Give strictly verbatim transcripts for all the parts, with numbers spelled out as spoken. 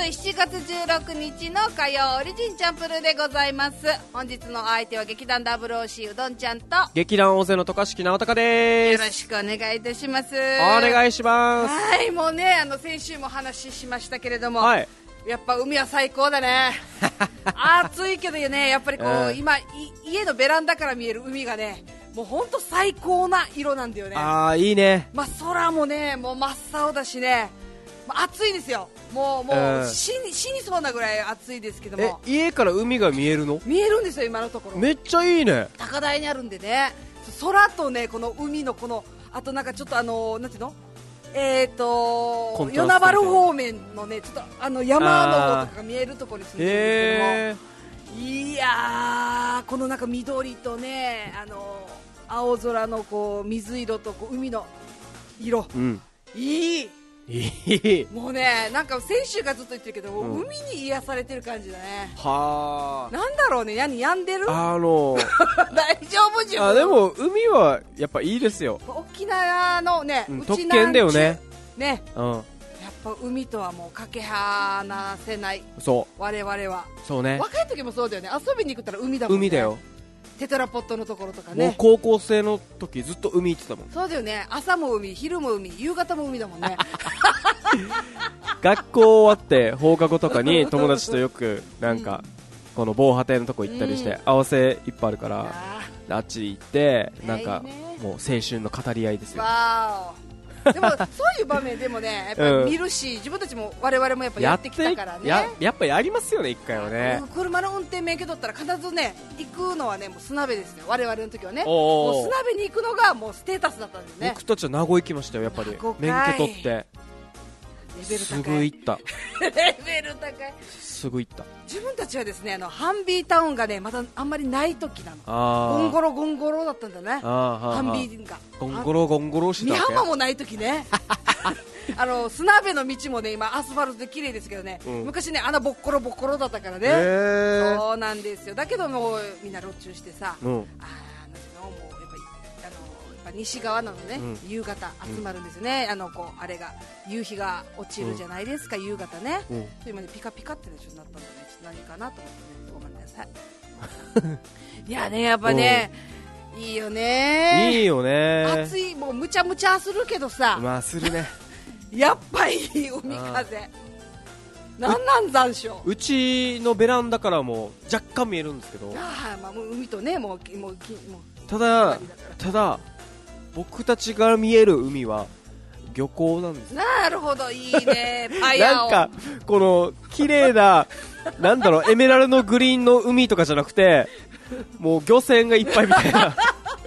しちがつじゅうろくにちの火曜オリジンチャンプルーでございます。本日の相手は劇団 ダブルオーシー うどんちゃんと劇団大勢の渡嘉敷直隆でよす。 ろしくお願いいたします。 お願いします。 はい、もうね、あの先週も話しましたけれども、 はい、 やっぱ海は最高だね暑いけどね、やっぱりこう、 うん、 今家のベランダから見える海がね、もう本当最高な色なんだよね。 あーいいね。 まあ、空もね、もう真っ青だしね、まあ、暑いですよ。もうもう、うん、死に、死にそうなぐらい暑いですけども。 え、家から海が見えるの？ 見えるんですよ、今のところ。 めっちゃいいね。 高台にあるんでね、空とね、この海のこの、あとなんかちょっとあのなんていうの、えーと与那原方面のね、ちょっとあの山の方とかが見えるところに住んでるんですけども、いやー、このなんか緑とね、あの青空のこう水色とこう海の色、うん、いいいいもうね、なんか先週からずっと言ってるけど、うん、海に癒されてる感じだね。はー、なんだろうね、やに病んでる、あのー、大丈夫じゃん。 あ、でも海はやっぱいいですよ。 沖縄のね、 うん、特権だよね。 ね、うん、やっぱ海とはもうかけ離せない。そう、我々はそうね、若い時もそうだよね、遊びに行ったら海だもんね。海だよ。テトラポットのところとかね。 もう高校生の時ずっと海行ってたもん。 そうだよね、朝も海、昼も海、夕方も海だもんね学校終わって放課後とかに友達とよくなんか、うん、この防波堤のとこ行ったりして、うん、合わせいっぱいあるからあっち行ってなんか、ね、もう青春の語り合いですよ。わーでもそういう場面でもね、やっぱり見るし、うん、自分たちも我々もやっぱやってきたからね。 や, や, やっぱやりますよね、一回はね。 車の運転免許取ったら必ずね、行くのはね、もう砂辺ですよ。我々の時はね、おもう砂辺に行くのがもうステータスだったんですね。 僕たちは名護行きましたよ、やっぱり免許取ってレベル高い、 すぐ行ったレベル高い、 すぐ行った。 自分たちはですね、あのハンビータウンがね、まだあんまりない時なの。あ、ゴンゴロゴンゴロだったんだね、ハンビーがゴンゴロゴンゴロしてたわけ。 美浜もない時ねあの砂辺の道もね、今アスファルトで綺麗ですけどね、うん、昔ね、穴ボッコロボッコロだったからね。そうなんですよ。だけどもみんな路駐してさ、うん、あのもうやっぱりあのやっぱ西側なのね、うん、夕方集まるんですよね、うん、あのこうあれが夕日が落ちるじゃないですか、うん、夕方ね、うん、今ねピカピカってねちょっとなったんでね、ちょっと何かなと思ってね、ごめんなさいいやね、やっぱね、いいよね、 いいよね。 暑い、もうむちゃむちゃするけどさ、 まあするねやっぱり海風なんなん残暑。 うちのベランダからも若干見えるんですけど、 あ、まあ、もう海とね、もうもうもうただただ僕たちが見える海は漁港なんです。 なるほど、いいねパヤオなんかこの綺麗ななんだろう、エメラルドグリーンの海とかじゃなくて、もう漁船がいっぱいみたいな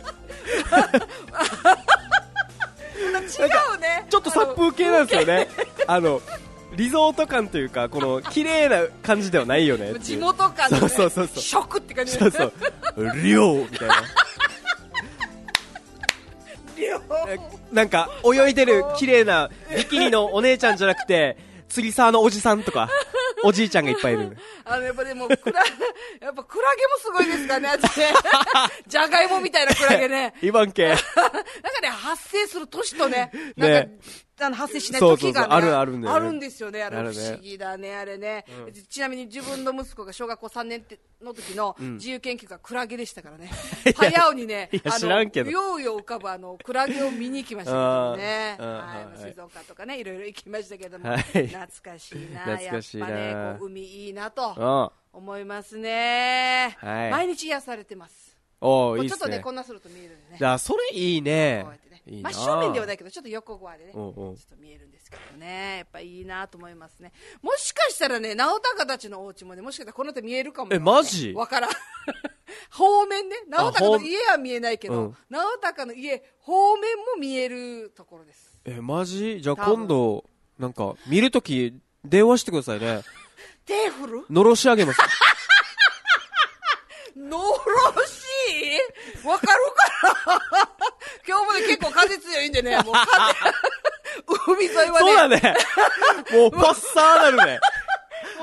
違うね、 ちょっと殺風景なんですよね。あのリゾート感というか、この綺麗な感じではないよね。 地元感のね、 そうそうそうそう、 食って感じ。 そうそう漁みたいななんか泳いでる綺麗なビキニのお姉ちゃんじゃなくて、釣り沢のおじさんとかおじいちゃんがいっぱいいる。 あのやっぱでもクラやっぱクラゲもすごいですからね、あっちねじゃがいもみたいなクラゲねイバン系なんかね、発生する年とね、なんか、ね、あの発生しない時がね、 そうそうそう、あるあるんだよね、 あるんですよね、あれ不思議だね、あれね、うん、ちなみに自分の息子が小学校さんねんの時の自由研究がクラゲでしたからね、うん、パヤオにね、 いや知らんけど、 ようよう浮かぶあのクラゲを見に行きましたけどね、はい、静岡とかね、いろいろ行きましたけども、はい、懐かしいな、 懐かしいな、 やっぱね、こう海いいなと思いますね、はい、毎日癒されてます。 おー、いいっすね。 ちょっとね、こんなすると見えるんでね。 じゃあそれいいね。こうやってね、いいな。 真正面ではないけど、ちょっと横側でね、おうおう、ちょっと見えるんですけどね、やっぱいいなと思いますね。もしかしたらね、直高たちのお家もね、もしかしたらこの手見えるかも、ね。 え、マジ？ わからん方面ね、直高の家は見えないけど、うん、直高の家方面も見えるところです。 え、マジ？じゃあ今度なんか見るとき電話してくださいね。 手振る？ のろし上げます。 のろしわかるかな今日もね、結構風強いんでね、もう風海沿いはね、 そうだね、もうパッサーなるね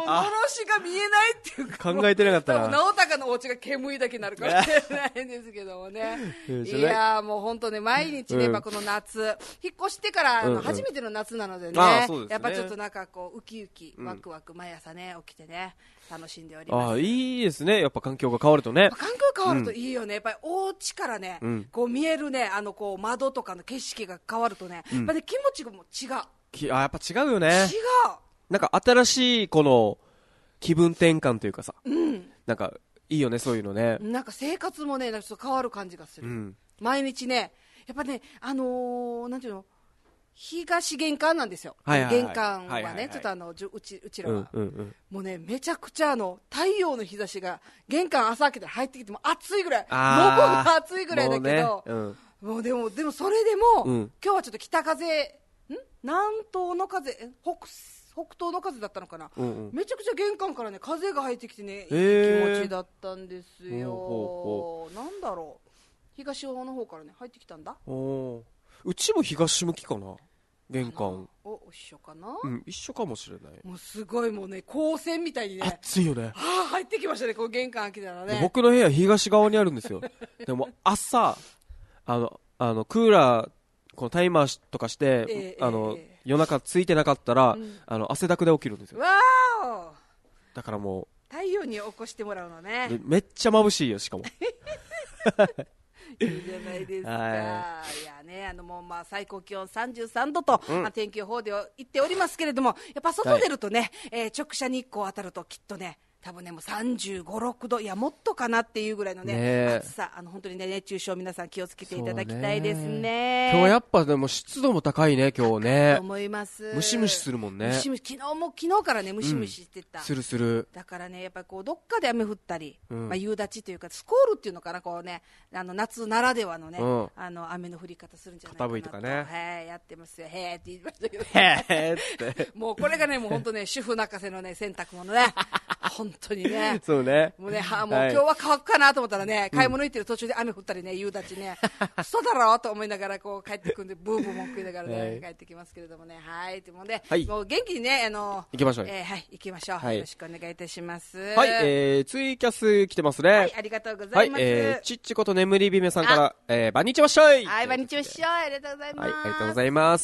幻が見えないっていうか考えてなかったな。 直隆のお家が煙いだけになるかもしれないんですけどもねいやもう本当ね毎日ね、うん、この夏引っ越してから、うんうん、初めての夏なので ね, でねやっぱちょっとなんかこうウキウキワクワク毎朝ね起きてね楽しんでおります。 あいいですね。やっぱ環境が変わるとね。 環境変わるといいよね、うん、やっぱりお家からね、うん、こう見えるねあのこう窓とかの景色が変わるとね、うん、やっぱね気持ちがもう違う。 きあやっぱ違うよね。 違う。 なんか新しいこの気分転換というかさ、 うん、 なんかいいよねそういうのね。 なんか生活もねなんかちょっと変わる感じがする、うん、毎日ねやっぱねあのー、なんていうの東玄関なんですよ、はいはいはい、玄関はね、はいはいはい、ちょっとあのうち、うちらは、うんうんうん、もうねめちゃくちゃあの太陽の日差しが玄関朝開けて入ってきても暑いぐらい、喉が暑いぐらいだけど、もう、ねうん、もうでもでもそれでも、うん、今日はちょっと北風ん南東の風北北東の風だったのかな、うんうん、めちゃくちゃ玄関からね風が入ってきてねいい気持ちだったんですよ。なんだろう東の方からね入ってきたんだ。 おうちも東向きかな玄関。 お一緒かな、 うん一緒かもしれない。 もうすごいもうね光線みたいにね暑いよね。 あ入ってきましたねこう玄関開けたらね。 僕の部屋東側にあるんですよでも朝あのあのクーラーこのタイマーとかして、えー、あの、えー、夜中ついてなかったら、うん、あの汗だくで起きるんですよ。 わーだからもう太陽に起こしてもらうのね。 め, めっちゃ眩しいよしかもいいじゃないですか、はい、いやねあのもうまあ最高気温さんじゅうさんどと、うんまあ、天気予報で言っておりますけれどもやっぱ外出るとね、はいえー、直射日光当たるときっとね多分ねもうさんじゅうご、ろくどいやもっとかなっていうぐらいの ね, ね暑さあの本当にね熱中症皆さん気をつけていただきたいです ね, ね今日やっぱでも湿度も高いね今日ね。 思います。 ムシムシするもんね。 ムシムシ昨日も昨日からねムシムシしてた、 うん、するする。 だからねやっぱりこうどっかで雨降ったり、うんまあ、夕立というかスコールっていうのかなこうねあの夏ならではのね、うん、あの雨の降り方するんじゃないかなと。 傾いとかねへやってますよへーって言いましたけど、ね、 へーってもうこれがねもう本当ね主婦泣かせのね洗濯物ね本当にねそうねもうねはもう今日は乾くかなと思ったらね、はい、買い物行ってる途中で雨降ったりね夕立ねそうだろうと思いながらこう帰ってくるんでブーブー文句言いながらね、はい、帰ってきますけれどもねはいというので、はい、もう元気にねあの行きましょう、 えー、はい行きましょう、はい、よろしくお願いいたします。 はい、えー、ツイキャス来てますね。 はいありがとうございます。はい、 えー、ちっちこと眠りびめさんから、えー、ばんにちわっしょい。 はいばんにちわっしょいありがとうございます。 はいありがとうございます。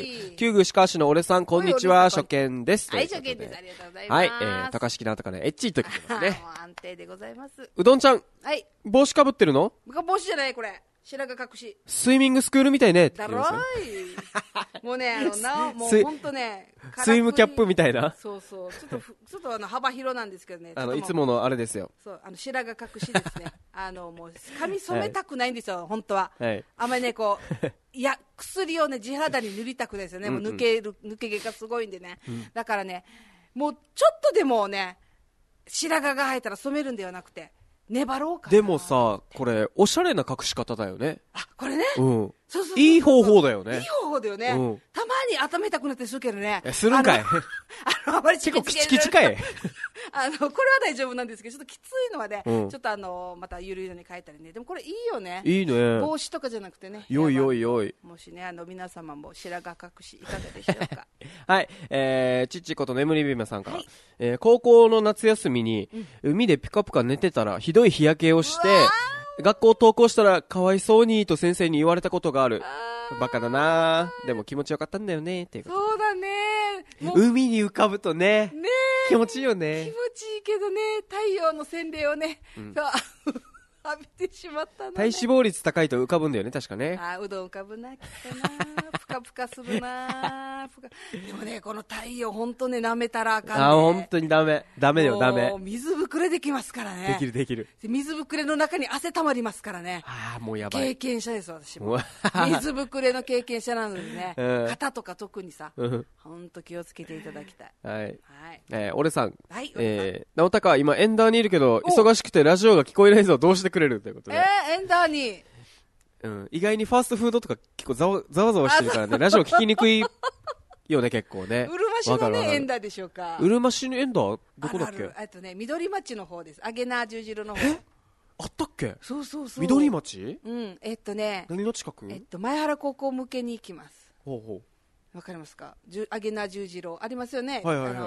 旧具しかしの俺さんこんにちは初見です。 はい初見ですありがとうございます。 はい、えー、高式なんとかねエッチーと来てますね。 もう安定でございます。 うどんちゃんはい帽子かぶってるの？ 帽子じゃないこれ白髪隠しスイミングスクールみたいねだろいもうねあのなもう本当ねスイムキャップみたいなそうそうちょっとちょっとあの幅広なんですけどねあのいつものあれですよそうあの白髪隠しですねあのもう髪染めたくないんですよ、はい、本当は、はい、あんまりねこういや薬をね地肌に塗りたくないですよねもう抜ける、抜け毛がすごいんでね、うん、だからねもうちょっとでもね白髪が生えたら染めるんではなくて粘ろうかな。 でもさこれおしゃれな隠し方だよね。 あこれね、 うん、そうそうそうそういい方法だよね。 いい方法だよね、うん、たまに温めたくなってするけどねえするんかいあのあまりチキチキ結構キチキチかいあのこれは大丈夫なんですけどちょっときついのはね、うん、ちょっとあのまたゆるゆるに変えたりねでもこれいいよね。 いいね帽子とかじゃなくてねよいよいよいもしねあの皆様も白髪隠しいかがでしょうかはいえー、ちっちこと眠りびめさんから、はいえー、高校の夏休みに、うん、海でピカピカ寝てたらひどい日焼けをして学校を登校したらかわいそうにと先生に言われたことがある。バカだなでも気持ちよかったんだよねっていう。 そうだね海に浮かぶとねね気持ちいいよね。 気持ちいいけどね太陽の洗礼をね、うん、浴びてしまったの、ね、 体脂肪率高いと浮かぶんだよね確かね。 あうどん浮かぶなきっとなぷかぷかするなぷかでもねこの太陽本当ね舐めたらあかんね。 あ本当にダメダメよダメ。 水ぶくれできますからね。 できるできる。 水ぶくれの中に汗たまりますからね。 あもうやばい。 経験者です私も水ぶくれの経験者なのでね、うん、肩とか特にさ本当気をつけていただきたい。 はい、はいえー、俺さん、 はいえー、直高今エンダーにいるけど忙しくてラジオが聞こえないぞどうしてくれるということで。 えー、エンダーにうん、意外にファーストフードとか結構ざわざわざわしてるからねラジオ聞きにくいよね結構ね。 うるま市のねエンダーでしょうか。 うるま市のエンダーどこだっけ。 あるあるとね緑町の方です。あげな十字路の方。 えあったっけ。 そうそうそう緑町。 うんえっとね何の近く。 えっと前原高校向けに行きます。 ほうほうわかりますか。あげな十字路ありますよね。 はいはいはい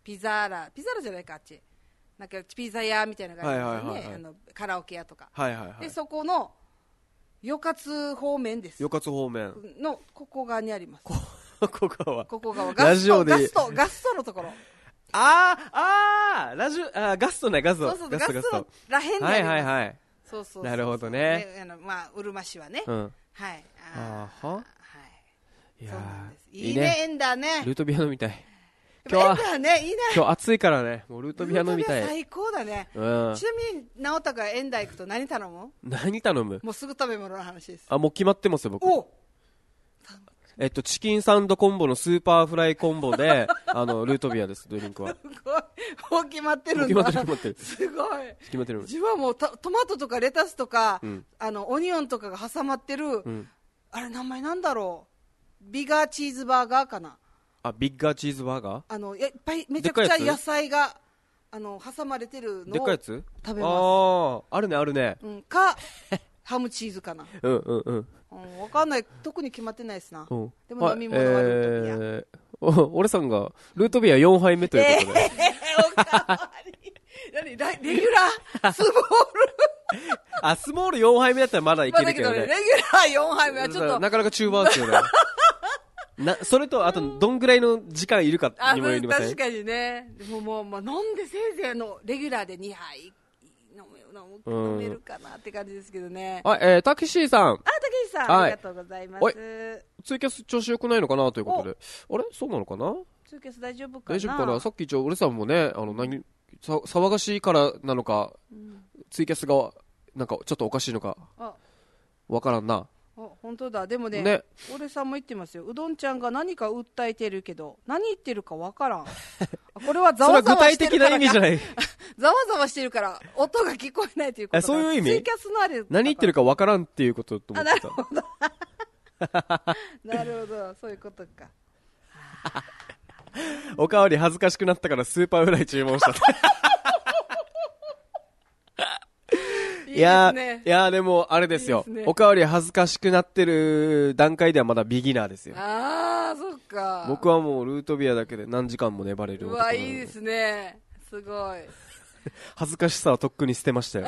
ピザーラピザーラじゃないかあっちなんかピザ屋みたいなのがありますよね、はいはいはいはい、あのカラオケ屋とか、 はいはいはい、 でそこのよかつ方面です。 よかつ方面のここ側にあります。 ここ側ここ側ガストガストガストのところ。 あーあーラジオあガストねガストそうそうガストガストらへんにあります。 はいはいはい。 そうそうそうなるほどね。 あのまあうるま市はね。 うん、 はい。 ああは。はい。 いやーいいねエンダーね。 ルートビア飲みたい。今日は、 ね、いいね、 今日暑いからね、もうルートビア飲みたい。 最高だね、うん、ちなみに直太がエンダー行くと何頼む？ 何頼む？ もうすぐ食べ物の話です。 あ、もう決まってますよ僕。おえっとチキンサンドコンボのスーパーフライコンボであのルートビアですドリンクは。すごい、 もう決まってるんだ。 決まってる決まってる。 すごい。 決まってる。 自分はもうトマトとかレタスとか、うん、あのオニオンとかが挟まってる、うん、あれ名前なんだろう。ビガーチーズバーガーかな。 あ、ビッガーチーズバーガー、 あのいっぱいめちゃくちゃ野菜があの挟まれてるのをでっかいやつ食べます。 ああ、あるねあるね、 うん、かハムチーズかな。 うんうんうん、うん、 分かんない、特に決まってないですな、うん、でも飲み物はルートビア、えー、俺さんがルートビアよんはいめということで、えー、おかわり何レギュラースモールあ、スモールよんはいめだったらまだいけるけどね、まあ、 だけどねレギュラーよんはいめはちょっとなかなか中盤ですよねなそれとあとどんぐらいの時間いるかにもよりません？ 確かにね。でももう、まあ、飲んでせいぜいのレギュラーでにはい飲む飲めるかなって感じですけどね。 あ、えー、たけしさん。あ、 たけしさん、はい、ありがとうございます。 ツイキャス調子良くないのかなということで、あれそうなのかな？ ツイキャス大丈夫かな？ 大丈夫かな？さっき一応俺さんもね、あの何さ騒がしいからなのか、うん、ツイキャスがなんかちょっとおかしいのかわからんな。 あ、本当だ。でも ね, ね俺さんも言ってますよ。うどんちゃんが何か訴えてるけど何言ってるかわからんこれはざわざわしてるからそれは具体的な意味じゃないざわざわしてるから音が聞こえないということだ。 そういう意味？ ツイキャスのあれ何言ってるかわからんっていうことと思ってた。 なるほどなるほど、そういうことかおかわり恥ずかしくなったからスーパーフライ注文したいやー、いやーでもあれですよ、いいですね、おかわり恥ずかしくなってる段階ではまだビギナーですよ。 あー、そっか。 僕はもうルートビアだけで何時間も粘れる。 うわ、いいですね、すごい恥ずかしさはとっくに捨てましたよ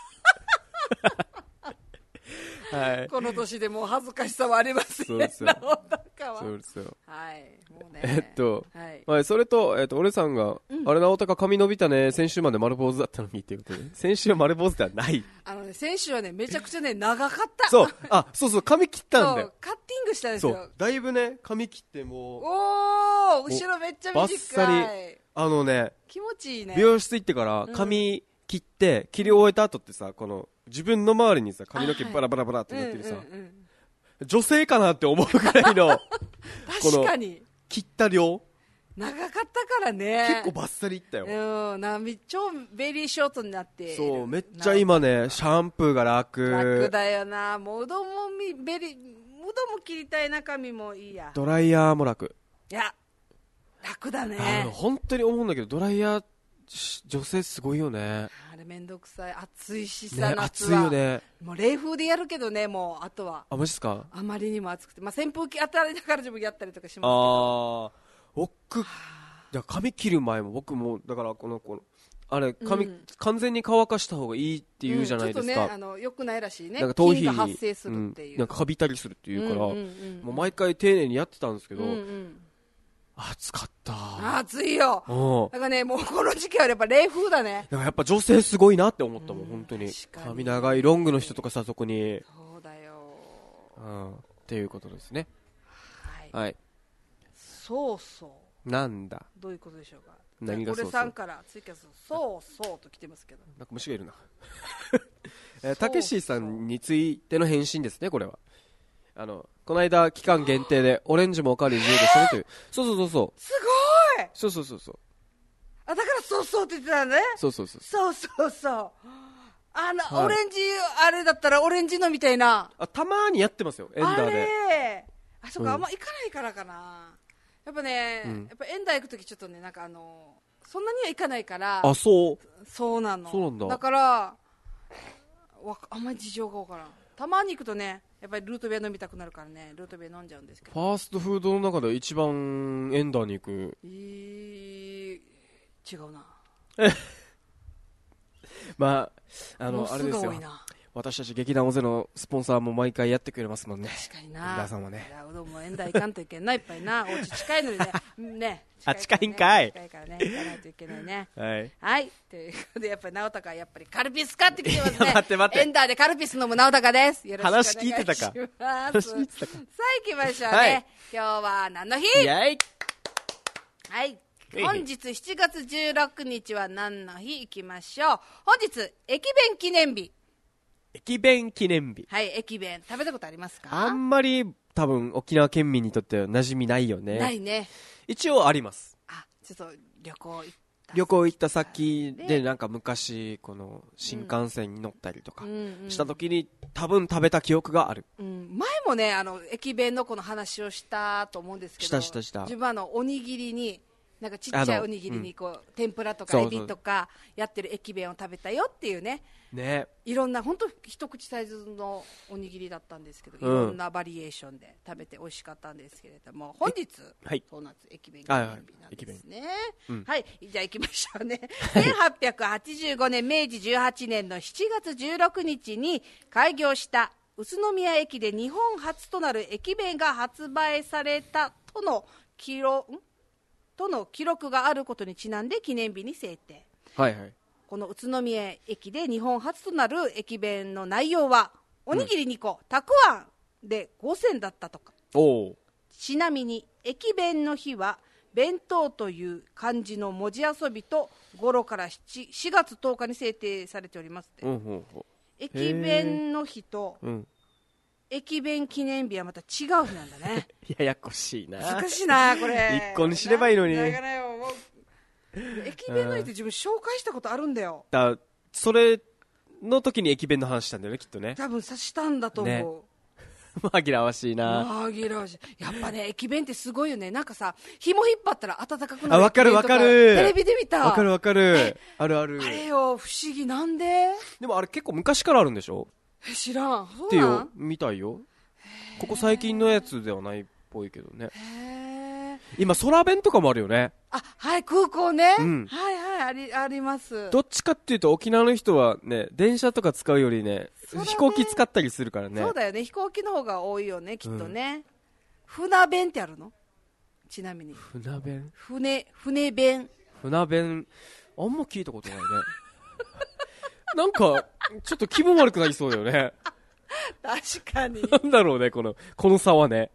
はい、 この年でもう恥ずかしさはありますね。 そうですよそうですよ、 はい、もうね、 えっと、はいはい、それと、えっと、俺さんが、うん、あれ直高髪伸びたね、先週まで丸坊主だったのにっていうことで、先週は丸坊主ではない。 あのね、先週はね、めちゃくちゃね、長かった。 そう、あ、そうそう、髪切ったんだよ。 カッティングしたんですよ。 そう、だいぶね、髪切ってもう、 おー、後ろめっちゃ短い。バッサリ、 あのね、 気持ちいいね。 美容室行ってから髪切って、うん、切り終えた後ってさ、この、自分の周りにさ、髪の毛バラバラバラってなってるさ、はいうんうんうん、女性かなって思うくらいの確かに切った量長かったからね。 結構バッサリいったよ。 うん、な超ベリーショートになって。 そう、めっちゃ今ね、シャンプーが楽。 楽だよな。もううどんもみベリうどんも切りたいな、髪もいいや。 ドライヤーも楽。 いや、楽だね。 本当に思うんだけど、ドライヤー女性すごいよね。 あれめんどくさい、暑いしさ、 ね、暑いよね。 もう冷風でやるけどね、もうあとは。 あ、マジっすか？ あまりにも暑くて、まあ扇風機当たりながら自分やったりとかしますけど。 ああ、僕じゃ髪切る前も僕もだからこのこのあれ髪、うん、完全に乾かした方がいいって言うじゃないですか。うん、ちょっとね、 あの良くないらしいね。 なんか頭皮に菌が発生するっていう、 うん、なんかカビたりするっていうから、うんうんうん、もう毎回丁寧にやってたんですけど。うんうん、暑かった。 暑いよ。だからね、もうこの時期はやっぱ冷風だね。 だからやっぱ女性すごいなって思ったもん、うん、本当に。髪長いロングの人とかさ、そこに。 そうだよ。 うん、っていうことですね。はい。はい。 そうそう。 なんだ。 どういうことでしょうか。 何がそうそう。 これさんからツイキャスそうそうと来てますけど。 なんか虫がいるな。え、たけしさんについての返信ですね、これは。あのこの間期間限定でオレンジもおかわり自由でしたねという。そうそうそうそう。 すごい。 そうそうそうそう。 あ、だからそうそうって言ってたんだね。 そうそうそうそうそうそう。あの、 はい、 オレンジあれだったらオレンジのみたいな。 あ、たまーにやってますよ、エンダーで。 あれあ、そっか、うん、あんま行かないからかな。やっぱね、うん、やっぱエンダー行くときちょっとね、なんかあのそんなには行かないから。 あ、そうそうなの。 そうなんだ。 だからわあんまり事情がわからん。たまに行くとね、やっぱりルートビア飲みたくなるからね、ルートビア飲んじゃうんですけど。 ファーストフードの中で一番エンダーに行く。 えー、 違うな。 まああのもうすあれですよ、 が多いな。 私たち劇団大勢のスポンサーも毎回やってくれますもんね。 確かにな。 皆さんはね。 いやうどんも縁台行かんといけんな、いっぱいな。お家近いのにね。ね。 あ近いんかい。 近いからね、行かないといけないね。 はい。 はい。ということで、やっぱり直高はやっぱりカルピス買ってきてますね。 待って待って。 エンダーでカルピス飲む直高です。よろしくお願いします。 話聞いてたか。話聞いてたか。 さあ行きましょうね。はい、今日は何の日？ イエイ。 はい。本日しちがつじゅうろくにちは何の日？行きましょう。本日、駅弁記念日。 駅弁記念日。 はい、駅弁。食べたことありますか？ あんまり多分沖縄県民にとっては馴染みないよね。 ないね。 一応あります。 あ、ちょっと旅行行った旅行行った先でなんか昔この新幹線に乗ったりとかした時に多分食べた記憶がある、 うん、前もねあの駅弁のこの話をしたと思うんですけど、 したしたした自分はあのおにぎりになんかちっちゃいおにぎりにこう、うん、天ぷらとかエビとかやってる駅弁を食べたよっていうね、 ね、 いろんな本当一口サイズのおにぎりだったんですけど、いろんなバリエーションで食べて美味しかったんですけれども、本日ドーナツ駅弁記念日なんですね。はい、はい、じゃあ行きましょうね。せんはっぴゃくはちじゅうごねん明治じゅうはちねんのしちがつじゅうろくにちに開業した宇都宮駅で日本初となる駅弁が発売されたとの記録んとの記録があることにちなんで記念日に制定。 はいはい。 この宇都宮駅で日本初となる駅弁の内容はおにぎりにこ、うん、たくあんでごせんだったとか。 おちなみに駅弁の日は弁当という漢字の文字遊びと語呂から 7, しがつとおかに制定されておりますって、うんうんうん、駅弁の日と、うん、駅弁記念日はまた違う日なんだね。 ややこしいな。 難しいなこれ。 一個にすればいいのに。 駅弁の日って自分紹介したことあるんだよ。 だそれの時に駅弁の話したんだよねきっとね。 多分さしたんだと思う、ね、 紛らわしいな。 紛らわしい。やっぱね駅弁ってすごいよね。なんかさ紐引っ張ったら温かくなる。 あ、わかるわかる。 テレビで見た。 わかるわかる。あるある。 あれよ不思議。なんで？ でもあれ結構昔からあるんでしょ？ え知らん。 そうなん？ってよみたいよ。ここ最近のやつではないっぽいけどね。へ今空弁とかもあるよね。 あ、はい、空港ね、うん、はいはい、あり、あります。 どっちかっていうと沖縄の人はね電車とか使うよりね飛行機使ったりするからね。 そうだよね、飛行機の方が多いよねきっとね、うん、船弁ってあるの？ちなみに船弁、 船船弁船弁あんま聞いたことないね。なんかちょっと気分悪くなりそうだよね。 確かに。 なんだろうねこのこの差はね。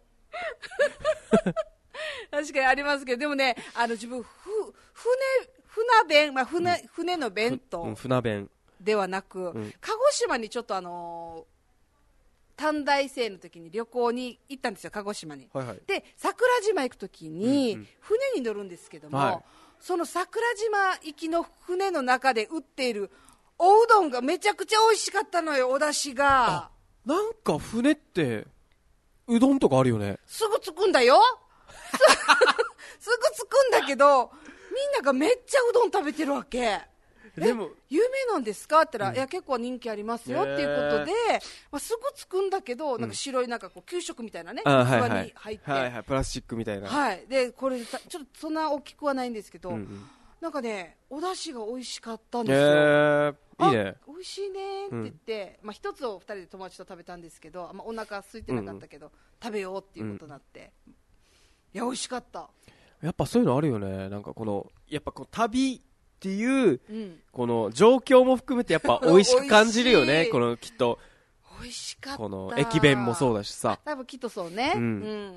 確かにありますけど、でもねあの自分ふ船船弁、まあ 船, うん、船の弁当、うん、 船弁ではなく、うん、鹿児島にちょっとあのー、短大生の時に旅行に行ったんですよ鹿児島に、はいはい、で桜島行く時に、うんうん、船に乗るんですけども、はい、その桜島行きの船の中で売っているおうどんがめちゃくちゃ美味しかったのよ。お出汁がなんか船ってうどんとかあるよね。 すぐ着くんだよ。すぐ着くんだけどみんながめっちゃうどん食べてるわけ。でも有名なんですかって言ったら、うん、いや結構人気ありますよっていうことで、まあ、すぐ着くんだけど、うん、なんか白いなんかこう給食みたいなね、器、はいはい、に入って、 はいはい、プラスチックみたいな、 はい、でこれちょっとそんな大きくはないんですけど、うんうん、なんかねお出汁が美味しかったんですよ。 えー、いいね。 美味しいねって言って、うん、まあ、一つをふたりで友達と食べたんですけど、まあ、お腹空いてなかったけど、うん、食べようっていうことになって、うん、いや美味しかった。 やっぱそういうのあるよね。なんかこのやっぱこう旅っていう、うん、この状況も含めてやっぱ美味しく感じるよね。このきっと美味しかった。 この駅弁もそうだしさ、 多分きっとそうね、うんうん、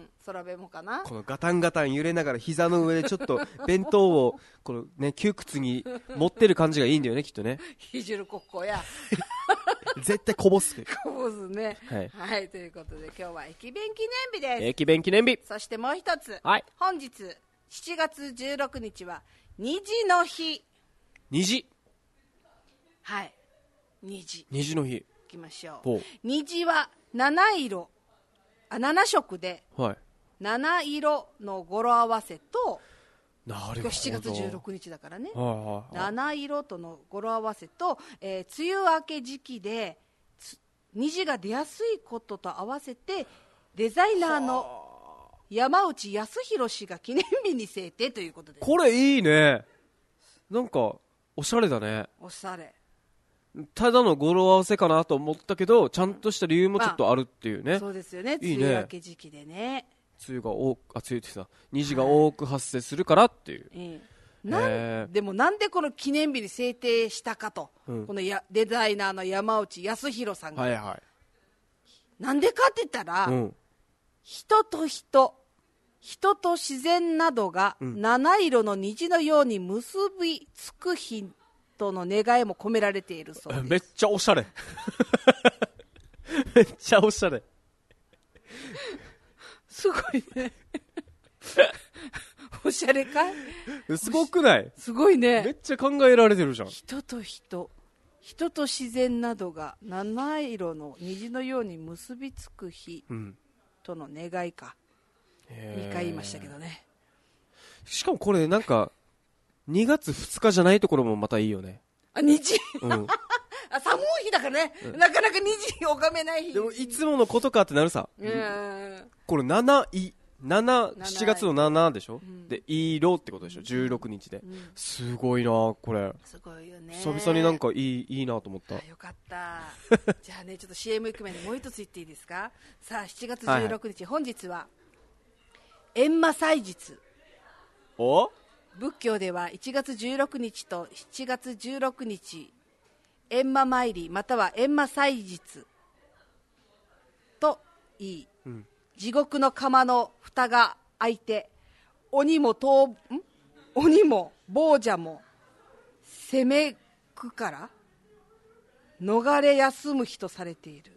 空弁もかな。 このガタンガタン揺れながら膝の上でちょっと弁当をこのね窮屈に持ってる感じがいいんだよねきっとね。 ひじるこっこや絶対こぼすこぼすね、はい、はい、ということで今日は駅弁記念日です。 駅弁記念日。 そしてもう一つ、 はい、 本日しちがつじゅうろくにちは虹の日。 虹、 はい、虹虹の日いきましょう。虹は七色あ七色で、はい、七色の語呂合わせと、 なるほど今日しちがつじゅうろくにちだからね、 はいはいはい、 七色との語呂合わせと、えー、梅雨明け時期で虹が出やすいことと合わせてデザイナーの山内康弘氏が記念日に制定ということです。 これいいね。 なんかおしゃれだね。 おしゃれ。 ただの語呂合わせかなと思ったけど、ちゃんとした理由もちょっとあるっていうね。 そうですよね。 いいね。 梅雨明け時期でね。 梅雨が多く、あ、梅雨ってさ、虹が多く発生するからっていう。 はい、なんでもなんでこの記念日に制定したかと、うん、このやデザイナーの山内康弘さんが、 はいはい、 なんでかって言ったら、うん、人と人、人と自然などが七色の虹のように結びつく日との願いも込められているそうです。 めっちゃおしゃれめっちゃおしゃれすごいねおしゃれかい？ すごくない？ すごいね。 めっちゃ考えられてるじゃん。 人と人、人と自然などが七色の虹のように結びつく日との願いか、うん、にかい言いましたけどね。 しかもこれなんかにがつふつかじゃないところもまたいいよね。 あ、虹、うん、あ、寒い日だからね、うん、なかなか虹を拝めない日。 でもいつものことかってなるさ、うん、これなないなな、しちがつのななでしょ、うん、で、いろってことでしょ、じゅうろくにちで、うん、すごいなこれ。 すごいよね。 久々になんかいい、いいなと思った。 よかったじゃあね、ちょっと シーエム 行く前にもう一つ言っていいですか。さあしちがつじゅうろくにち、はい、本日は閻魔祭日。 お仏教ではいちがつじゅうろくにちとしちがつじゅうろくにち、閻魔参りまたは閻魔祭日といい、うん、地獄の釜の蓋が開いて、鬼もとん鬼も亡者も攻めくから逃れ休む日とされている。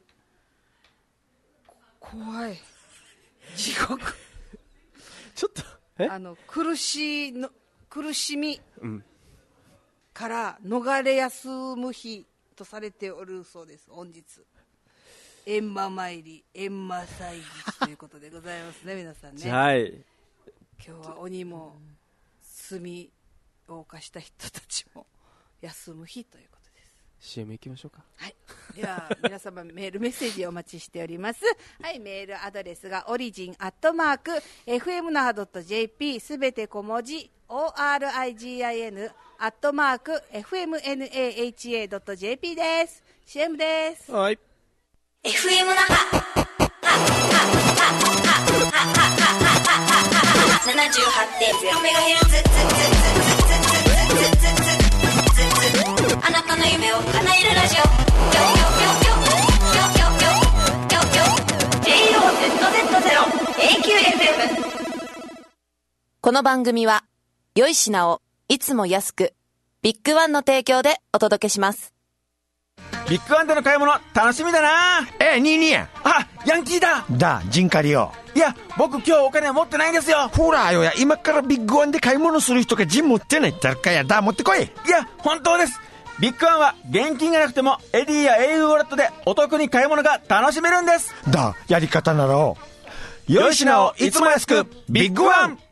怖い地獄ちょっとえあの苦しいの苦しみから逃れ休む日とされておるそうです。本日閻魔参り閻魔祭日ということでございますね皆さんね。 はい、 今日は鬼も罪を犯した人たちも休む日ということです。 シーエム 行きましょうか。 はい、では皆様メールメッセージをお待ちしております。はい、メールアドレスがオリジンアットマーク エフエムナハ ドット ジェーピー すべて小文字 オーアールアイジーアイエヌ アットマーク エフエムナハ ドット ジェーピー です。 シーエム です。 はい、 エフエム 那覇 ななじゅうはちてんゼロメガヘルツ あなたの夢を叶えるラジオ ジェイオーゼットゼットゼロ エーキューエフエム。 この番組は良い品をいつも安くビッグワンの提供でお届けします。 ビッグワンでの買い物楽しみだな。 え、ニーニーや。 あ、ヤンキーだ。 だ、ジンカリよ。 いや、僕今日お金持ってないんですよ。 ほらよや、今からビッグワンで買い物する人がジン持ってないってあるかや。だ、持ってこい。 いや、本当です。ビッグワンは現金がなくてもエディや エーユー ウォレットでお得に買い物が楽しめるんです。 だ、やり方ならを良い品をいつも安くビッグワン。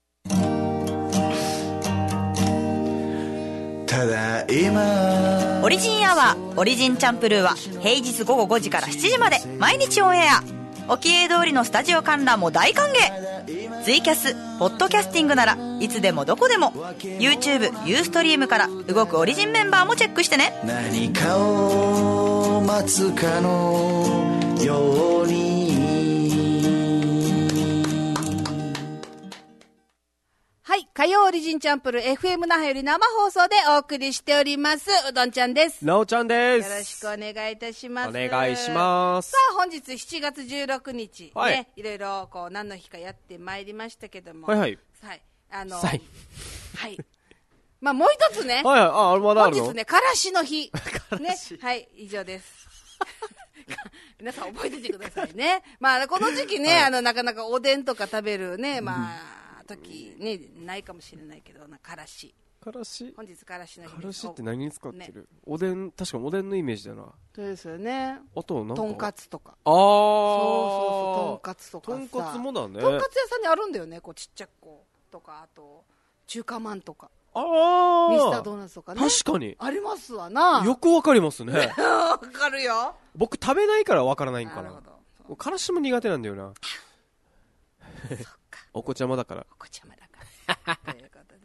ただいまオリジンアワーオリジンチャンプルーは平日午後ごじからしちじまで毎日オンエア。おきえ通りのスタジオ観覧も大歓迎。ツイキャスポッドキャスティングならいつでもどこでも YouTube、ユーストリームから動くオリジンメンバーもチェックしてね。 何かを待つかのように。 はい、火曜オリジンチャンプル エフエム 那覇より生放送でお送りしておりますうどんちゃんです。 なおちゃんです。 よろしくお願いいたします。 お願いします。 さあ本日しちがつじゅうろくにち、はい、ね、いろいろこう何の日かやってまいりましたけども、 はいはい、 はい、あのはいはいまあもう一つね、 はいはい、あ、まだあるの？ 本日ね、からしの日ね、はい、以上です皆さん覚えててくださいね。まあこの時期ね、はい、あのなかなかおでんとか食べるね、まあ、うん時にないかもしれないけどな、からし。 からし。 本日からしの日。 からしって何に使ってる？ね、おでん、確かおでんのイメージだな。 そうですよね。 あとなんか。 とんかつとか。 ああ。 そうそうそう、とんかつとかさ。 とんかつもだね。 とんかつ屋さんにあるんだよね、こうちっちゃくこうとか、あと中華まんとか。 ああ。 ミスタードーナツとかね。 確かに。 ありますわな。 よくわかりますね。 わかるよ。 僕食べないからわからないんかな。 なるほど。 からしも苦手なんだよな。 そっか。 お子ちゃまだから。 お子ちゃまだから。ということで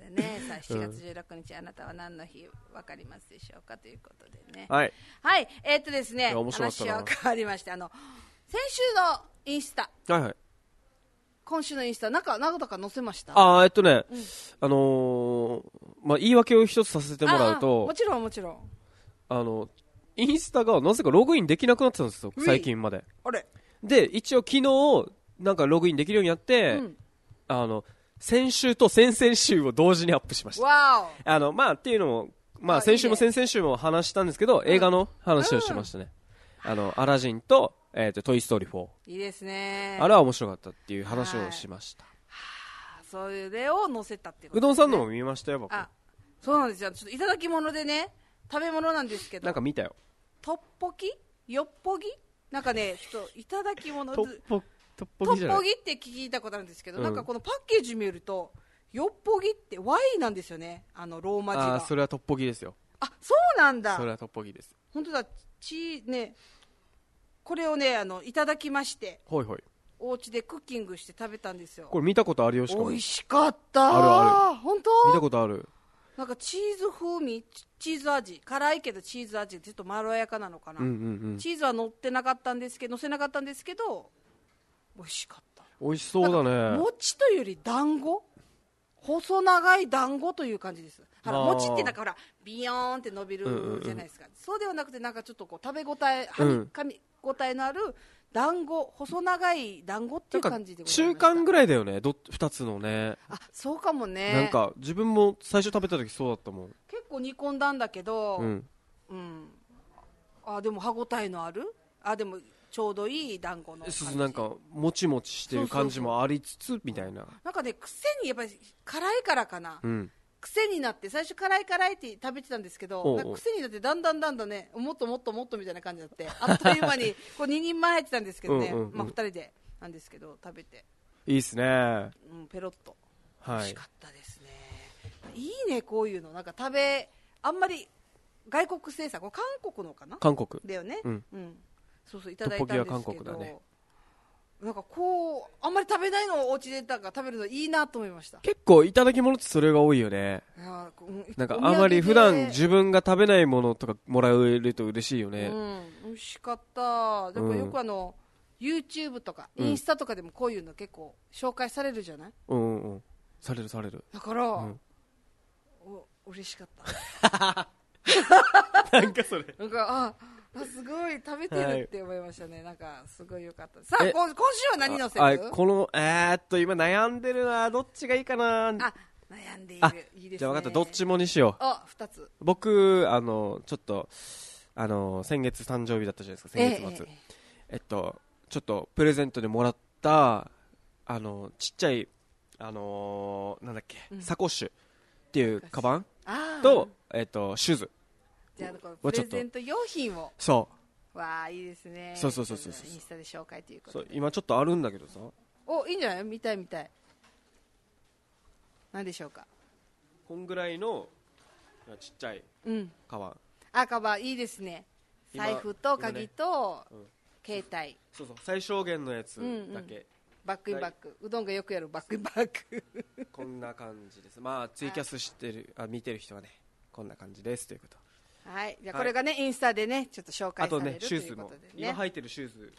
ね、さあしちがつじゅうろくにち、うん、あなたは何の日わかりますでしょうかということでね。 はい。 はい、えー、っとですね、 話は変わりまして、あの先週のインスタ。 はいはい。 今週のインスタ、なんか、なんだか載せました？ あー、えっとね、 うん、 あのー、まあ、言い訳を一つさせてもらうと、 もちろんもちろん。 あの、インスタがなぜかログインできなくなってたんですよ、最近まで。 あれで、一応昨日、なんかログインできるようになって、うん、あの、先週と先々週を同時にアップしました。 わー。 あの、まあ、っていうのも、まあ、先週も先々週も話したんですけど、映画の話をしましたね。うん、あの、アラジンと、えっと、トイストーリーフォー。 いいですね。 あれは面白かったっていう話をしました。 はあ、そういう例を載せたっていうこと、ね。 うどんさんのも見ましたよ、僕。 あ、そうなんですよ。ちょっといただき物でね、食べ物なんですけど。 なんか見たよ。 トッポギよっぽぎなんかね、ちょっといただき物トッポトッポギじゃない。 トッポギって聞いたことあるんですけど、うん、なんかこのパッケージ見るとよっぽぎって ワイ なんですよね、あのローマ字が。 あ、それはトッポギですよ。 あ、そうなんだ。 それはトッポギです。 本当だ。ちね、これをね、あのいただきまして、 ほいほい、 お家でクッキングして食べたんですよ。 これ見たことあるよ。しかも美味しかった。 あるある。 本当？ 見たことある。 なんかチーズ風味、チーズ味、辛いけどチーズ味でちょっとまろやかなのかな、 うんうんうん、 チーズは乗ってなかったんですけど、乗せなかったんですけど美味しかった。 美味しそうだね。 餅というより団子、細長い団子という感じです。ほら餅ってなんかほらビヨーンって伸びるじゃないですか、うんうんうん、そうではなくてなんかちょっとこう食べ応え、はみかみ応えのある団子、細長い団子っていう感じでございました。 中間ぐらいだよね、どふたつのね。 あ、そうかもね。 なんか自分も最初食べた時そうだったもん。 結構煮込んだんだけど、 うんうん、あ、でも歯ごたえのある、あ、でもちょうどいい団子の感じ。 なんかもちもちしてる感じもありつつみたいな。 なんかね、癖にやっぱり辛いからかな、 うん、 癖になって最初辛い辛いって食べてたんですけど、 おうおう、 なんか癖になってだんだんだんだんね、もっともっともっとみたいな感じになってあっという間にこうににんまえ入ってたんですけどね、うんうんうん、まあ、ふたりでなんですけど食べていいっすね、 うん、ペロッと、 はい、 美味しかったですね。いいね、こういうのなんか食べ、あんまり外国製さ、これ韓国のかな、 韓国だよね、 うんうん、そうそういただいたんですけど、 トッポギは韓国だね。 なんかこうあんまり食べないのをお家でなんか食べるのいいなと思いました。 結構いただき物ってそれが多いよね。なんかあまり普段自分が食べないものとかもらえると嬉しいよね、 うん、美味しかった。でもよくあの、うん、YouTube とかインスタとかでもこういうの結構紹介されるじゃない、 うんうんうん、されるされる。 だから、うん、お嬉しかったなんかそれなんか、ああ、すごい食べてるって思いましたね、はい、なんかすごい良かった。さあ今週は何のせる？ このえー、っと今悩んでるな、どっちがいいかな。 あ、悩んでいる。いいですね。 じゃあ分かった、どっちもにしよう。 あ、ふたつ。 僕あのちょっとあの先月誕生日だったじゃないですか、先月末。え, えっとちょっとプレゼントでもらったあのちっちゃいあのー、なんだっけ、うん、サコッシュっていうカバンとえっとシューズ。 じゃあこのプレゼント用品を。 そうわあ、いいですね。 そうそうそうそうそう、 インスタで紹介ということで。 そう今ちょっとあるんだけどさ。 お、いいんじゃない？見たい見たい。何でしょうか。 こんぐらいのちっちゃいカバン、うん、 あ、カバンいいですね。財布と鍵と、ね、うん、携帯、 そうそう、最小限のやつだけ、うんうん、 バックインバック、うどんがよくやるバックインバックこんな感じです。まあツイキャスしてる、あ、見てる人はねこんな感じですということ。 はい、じゃあこれがね、はい、インスタでねちょっと紹介される、 あとね、シューズも、ね、今履いてるシューズ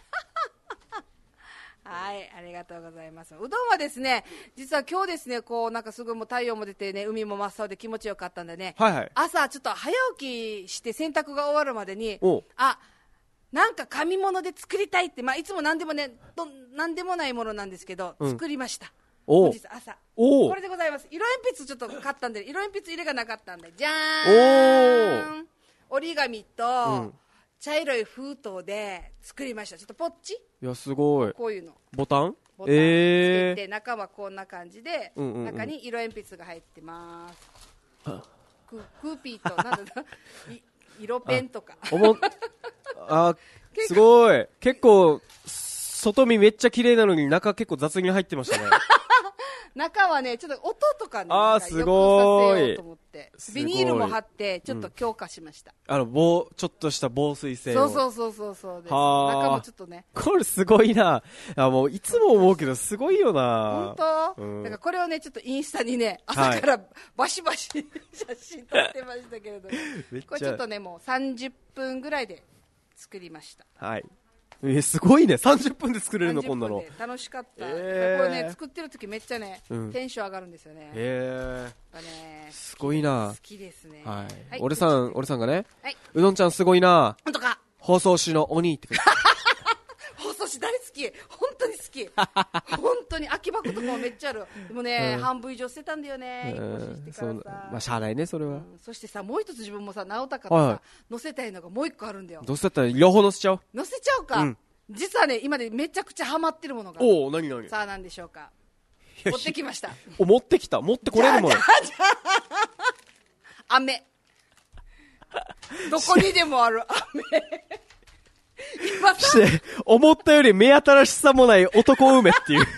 はい、ありがとうございます。うどんはですね、実は今日ですね、こうなんかすごいもう太陽も出てね、海も真っ青で気持ちよかったんでね、 はいはい、 朝ちょっと早起きして洗濯が終わるまでに、あ、なんか紙物で作りたいって、まあいつも何でもね、ど何でもないものなんですけど、うん、作りました。本日朝これでございます。色鉛筆ちょっと買ったんで、色鉛筆入れがなかったんで、じゃーん、折り紙と、うん、茶色い封筒で作りました。ちょっとポッチ、 いやすごい、 こういうのボタンボタンつけて、中はこんな感じで、うんうんうん、中に色鉛筆が入ってます。ク, クーピーとなんだ色ペンとか、 あおもあすごい、結構外見めっちゃ綺麗なのに中結構雑に入ってましたね中はねちょっと音とかねあーなんかすごいよくさせようと思ってすごいビニールも貼ってちょっと強化しました、 あの防ちょっとした防水性をそうそうそうそうそうです。 はー中もちょっとねこれすごいなあ。もういつも思うけどすごいよな。 本当、 うんだからこれをねちょっとインスタにねはい朝からバシバシ写真撮ってましたけれども、 めっちゃこれちょっとねもうさんじゅっぷんぐらいで作りました。 はい。えーすごいね。さんじゅっぷんで作れるのこんなの。 さんじゅっぷんで楽しかった、 えーこれね作ってる時めっちゃね、 うんテンション上がるんですよね。やっへぱねーすごいな好。きですね。 はい。俺さん、俺さんがね、 はい、 うどんちゃんすごいな。 本当か。 放送紙の鬼って書いて放送紙大好き、本当に好き本当に空き箱とかもめっちゃある。でもね、 うん半分以上捨てたんだよね、引っ越ししてそうからさ。 まあしゃあないねそれは、 うんそしてさもう一つ自分もさ直高とさ、 はいはい載せたいのがもう一個あるんだよ。 どうせだったら両方載せちゃおう。 載せちゃうか、 うん実はね今でめちゃくちゃハマってるものがおお、何何。 さあ何でしょうか。 いや持ってきました。 お、持ってきた。持ってこれるもの。 飴どこにでもある飴今さして思ったより目新しさもない男梅っていう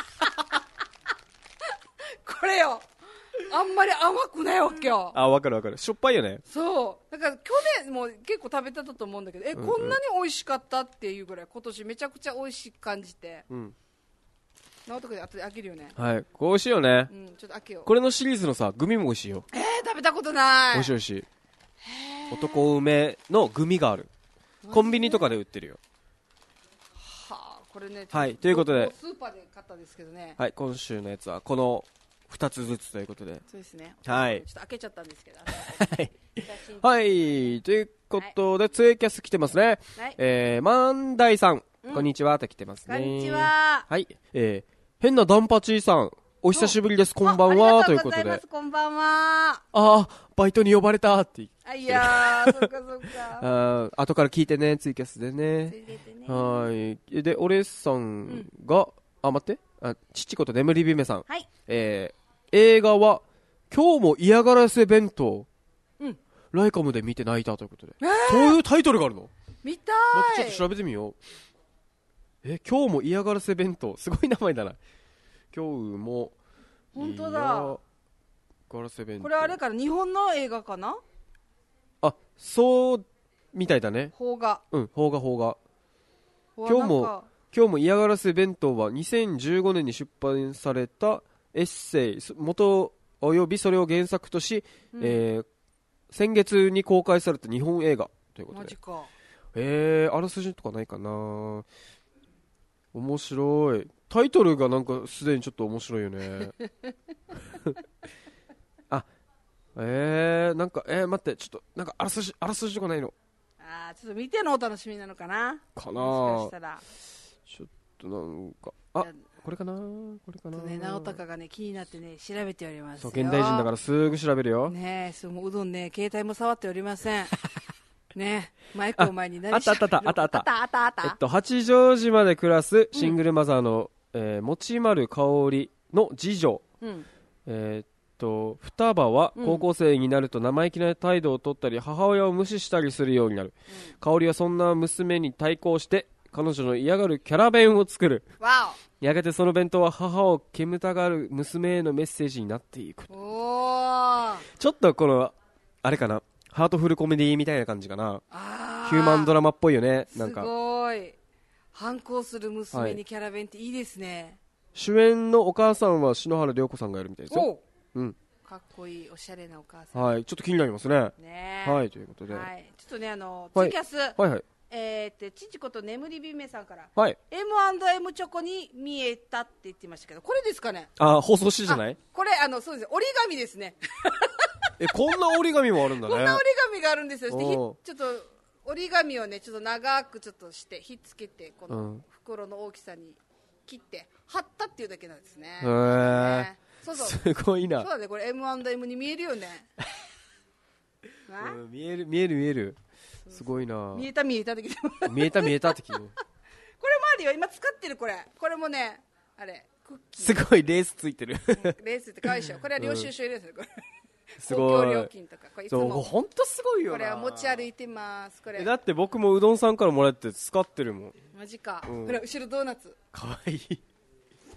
これよあんまり甘くないわけよ。 あ、わかるわかる。しょっぱいよね。 そうだから去年も結構食べてたと思うんだけどえ、 うんうんこんなに美味しかったっていうぐらい今年めちゃくちゃ美味しく感じて、 うん。 直人君で後で開けるよね。 はい。これ美味しいよねう。んちょっと開けよう。 これのシリーズのさ、グミも美味しいよ。 えー、食べたことない。 美味しい美味しい。男梅のグミがある。コンビニとかで売ってるよ。 はあ、これねはいということでスーパーで買ったんですけどね。 はい、今週のやつはこのふたつずつということで。 そうですね。 はいちょっと開けちゃったんですけど。 はい。 写真はい。ということで、ツイキャス来てますね。 はいえー、万代さん、 うんこんにちはと来てますね。 こんにちは。 はい。えー、変なダンパチーさん、お久しぶりです。こんばんあは。とありいうことで。 がとうございます。こんばんは。 ああ、バイトに呼ばれたって。 あ、いやー、そっかそっあか。 ー後から聞いてね、ツイキャスでつね。 いでてね。 はい。で、おれさんが、あ、待って。あ、父こと眠り姫さん。 はい。 えー、映画は、今日も嫌がらせ弁当。 うん。 ライカムで見て泣いたということで。そういうタイトルがあるの？ 見たい。 ちょっと調べてみよう。え、今日も嫌がらせ弁当。すごい名前だな。今日も本当だ。 嫌がらせ弁当。 これあれかな、日本の映画かな？ あ、そうみたいだね。 邦画。 うん、邦画邦画。 今今日も今日も嫌がらせ弁当はにせんじゅうごねんに出版されたエッセイ、元およびそれを原作とし、 うんえー先月に公開された日本映画ということで。 マジか。 えー、あらすじとかないかな。面白い。タイトルがなんかすでにちょっと面白いよね。あ、えー、なんか、えー、待って、ちょっと、なんかあらすじ、あらすじとかないのあー、ちょっと見てのお楽しみなのかな。 かな。 もしかしたら。 ちょっとなんか、あじゃ、 これかなこれかなちょっとね、直高がね、気になってね、調べておりますよ。 そう、現代人だからすぐ調べるよ。 ねえ、そうもううどんね、携帯も触っておりません。ねえ、マイクを前に何あったあったあったあったあったあったあったあった。 えっと、八丈島で暮らすシングルマザーの、えー、持丸香織の次女、 うん。 えーっと双葉は高校生になると生意気な態度を取ったり、母親を無視したりするようになる、香織はそんな娘に対抗して彼女の嫌がるキャラ弁を作る。 わやがてその弁当は母を煙たがる娘へのメッセージになっていく。 お。おー。 ちょっとこのあれかな、ハートフルコメディみたいな感じかな。 あヒューマンドララマっぽいよね。なんかすごい。反抗する娘にキャラ弁っていいですね。 主演のお母さんは篠原涼子さんがやるみたいですよ。 おううん。 かっこいい、おしゃれなお母さん。 はい、ちょっと気になりますね。 ねえ。 はい、ということで。 はい。ちょっとね、あの、 はいツイキャス、 はいはい。 えーって、父子と眠り姫さんから、 はい。 エムアンドエム チョコに見えたって言ってましたけど、これですかね。 あ、放送してじゃない？ あこれ、あの、そうです。折り紙ですね。 え、こんな折り紙もあるんだね。 こんな折り紙があるんですよ。でひおうちょっと折り紙をね、ちょっと長くちょっとしてひっつけて、このうん袋の大きさに切って貼ったっていうだけなんですね。 へーねそうそう。 すごいな。 そうだね、これ エムアンドエム に見えるよね。なうん見える見える見える。すごいな。 見えた見えたって聞いてもこれも見えた見えたって聞いて。 あるよ。今使ってるこれ。これもね、あれクッキー。 すごいレースついてる。 レースって可愛いでしょ。これは領収書入れですよ。これ。 すごい公共料金とか。これいつそう、 も本当すごいよな。 これは持ち歩いてます。これえだって僕もうどんさんからもらって使ってるもん。 マジか。 うんこれ後ろドーナツ。 かわいい。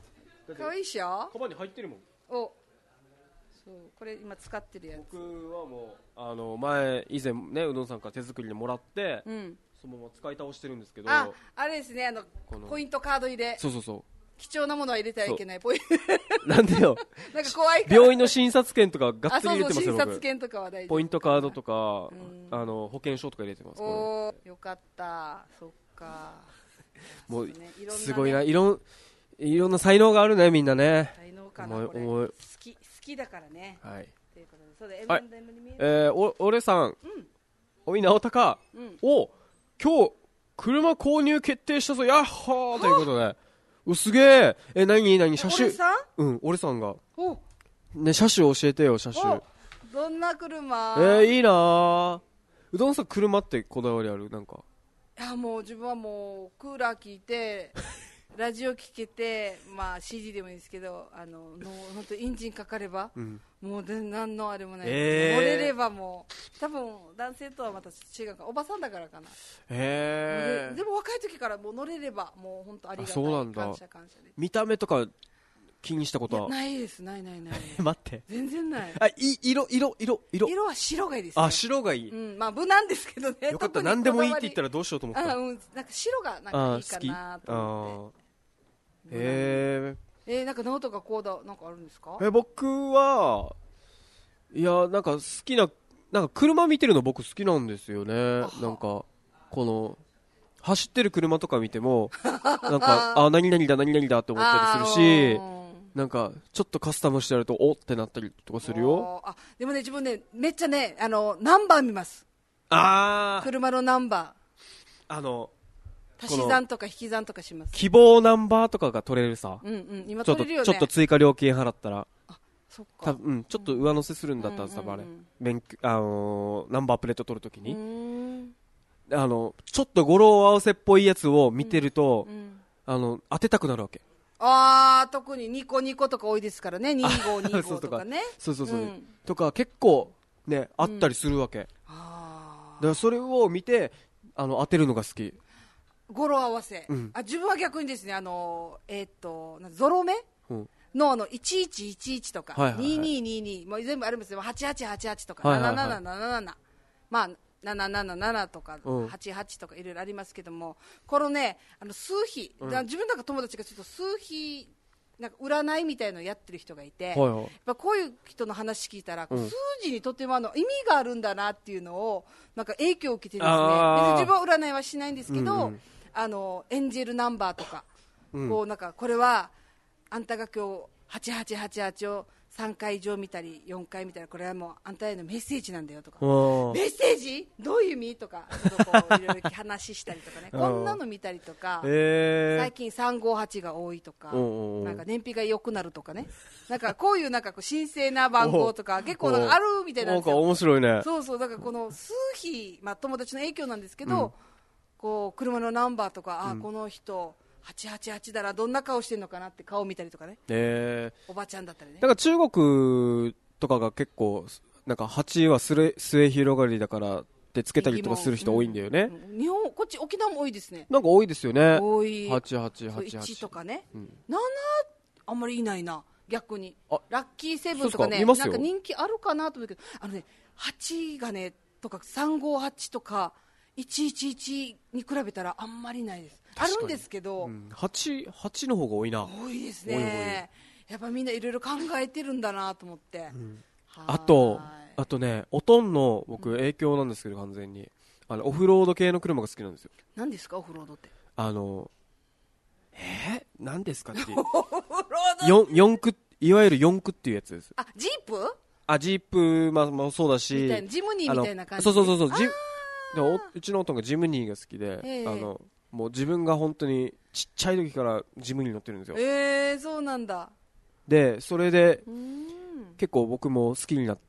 かわいいっしょ。 カバンに入ってるもん。 お、そうこれ今使ってるやつ。 僕はもうあの前以前ねうどんさんから手作りでもらって、 うん、 そのまま使い倒してるんですけど、 あ、あれですね、あのポイントカード入れ。 そうそうそう。 貴重なものは入れてはいけないポイント。なんでよ。 なんか怖いから。 病院の診察券とかがっつり入れてますよ。 そうそう、診察券とかは大丈夫。 ポイントカードとか、あの保険証とか入れてます。 おー、よかった。そっか。 もう、ね、すごいな、いろんいろんな才能があるね、みんなね。 才能かな、これ。好き好きだからね。 はい。 ということで、そうで、 はい、えー、お俺さん、うん、おい直高、うん、お今日車購入決定したぞ、やっほーということで。うすげえ。え、なになに車種。 俺さん？ うん、俺さんが。ね、車種教えてよ、車種。 どんな車？ えー、いいなー。うどんさん、車ってこだわりある？なんか。 いや、もう自分はもう、クーラー聞いて、ラジオ聞けて、まあ シーディー でもいいんですけど、あの、の本当エンジンかかれば、うん、もう何のあれもない。えー、乗れればもう、多分男性とはまた違うか、おばさんだからかな。 へえー。 でも若い時からもう乗れれば、もう本当ありがたい。 そうなんだ。 感謝感謝で。 見た目とか気にしたことはないです、ないないない。 待って。 全然ない。 あ、い色色色色。 色は白がいいですね。 あ、白がいい。 うん、まあ無難ですけどね。 よかった、何でもいいって言ったらどうしようと思った。 あ、うん、なんか白がなんかいいかなと思って。 へえー、なんか直人がこうだなんかあるんですか？ え、僕はいやなんか好きななんか車見てるの僕好きなんですよね。なんかこの走ってる車とか見てもなんかあ何々だ何々だって思ったりするし、なんかちょっとカスタムしてやるとおってなったりとかするよ。 あ、でもね自分ねめっちゃねあのナンバー見ます。 あー、 車のナンバーあの足し算とか引き算とかします。 希望ナンバーとかが取れるさ、 うんうん、今取れるよね。 ちょっと追加料金払ったら、 あ、そっか、 うん、ちょっと上乗せするんだったらさ、うんうんうん、あれ免許、あのー、ナンバープレート取るときにあのちょっと語呂合わせっぽいやつを見てると、うんうん、あの当てたくなるわけ。 あー、特にニコニコとか多いですからね。にごにごとかね。 そうそうそう、うん、とか結構ねあったりするわけ、うん、あ、だからそれを見てあの当てるのが好き。 語呂合わせ、うん、あ、自分は逆にですね、あのえー、っとゾロ目、うん、のあのいちいちいちいちとか、はいはいはい、ににににもう全部あるんですよ。はちはちはちはちとか、はいはいはい、ななななななな、まあなななななとか、うん、はちはちとかいろいろありますけども、このねあの数比、うん、自分なんか友達がちょっと数比なんか占いみたいのをやってる人がいて、はいはい、やっぱこういう人の話聞いたら、うん、数字にとってもあの意味があるんだなっていうのをなんか影響を受けてですね。別に自分は占いはしないんですけど、うんうん、あのエンジェルナンバーとか、うん、こうなんかこれはあんたが今日はちはちはちはちをさんかい以上見たりよんかい見たらこれはもうあんたへのメッセージなんだよとか、メッセージどういう意味とかちょっとこういろいろ話したりとかねこんなの見たりとか、えー、最近さんごはちが多いとか、なんか燃費が良くなるとかね、なんかこういうなんかこう神聖な番号とか結構なんかあるみたいなんですよ。 なんか面白いね。 そうそう、だからこの数比、まあ、友達の影響なんですけど、うん、こう車のナンバーとか、うん、あこの人はちはちはちだらどんな顔してるのかなって顔見たりとかね、えー、おばちゃんだったりね。 だから中国とかが結構なんかはちは末広がりだからってつけたりとかする人多いんだよね、 うん、日本こっち沖縄も多いですね。 なんか多いですよね。 多い。 はちはちはちはちいちとかね、うん、ななあんまりいないな。逆にラッキーセブンとかね、 なんか人気あるかなと思うけど、あのねはちがねとかさんごはちとかいちいちいちに比べたらあんまりないです。あるんですけど、うん、 はち, はちの方が多いな。 多いですね。やっぱみんないろいろ考えてるんだなと思って、うん、 あとあとねおとんの僕影響なんですけど、完全にあのオフロード系の車が好きなんですよ。 何ですかオフロードって。 あのえー、何ですかっていうよん, よん駆いわゆるよん駆っていうやつです。 あ、ジープあジープ、まあ、まあそうだしみたいなジムニーみたいな感じ。 そうそうそうそう、ジでもうちのおとんがジムニーが好きで、えー、あのもう自分が本当にちっちゃい時からジムニー乗ってるんですよ。 えー、そうなんだ。 でそれで結構僕も好きになって、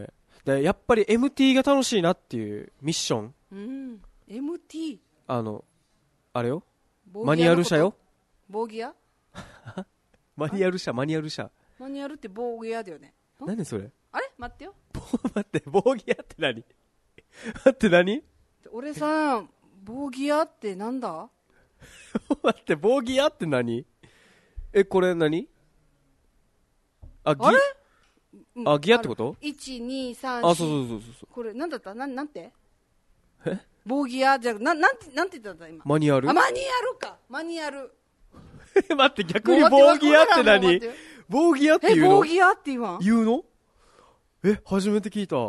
でやっぱり エムティー が楽しいなっていうミッション、うん、 エムティーあのあれよマニュアル車よ。 ボーギアマニュアル車マニュアル車マニュアルってボーギアだよね。 何それ。 あれ待ってよ待ってボーギアって何待って何俺さんボーギアってなんだ待ってボーギアって何。えこれ何あ、ギあれあ、ギアってこと？ いち、に、さん、よんあ、そうそうそうそう。 これなんだったな、なんてえ棒ギアじゃな、なんて、なんて言ったんだ今。 マニュアル？ あ、マニュアルか。マニュアル。 待って、逆に棒ギアって何？棒ギアって言うの？ え、棒ギアって言わん？ 言うの？え、初めて聞いた。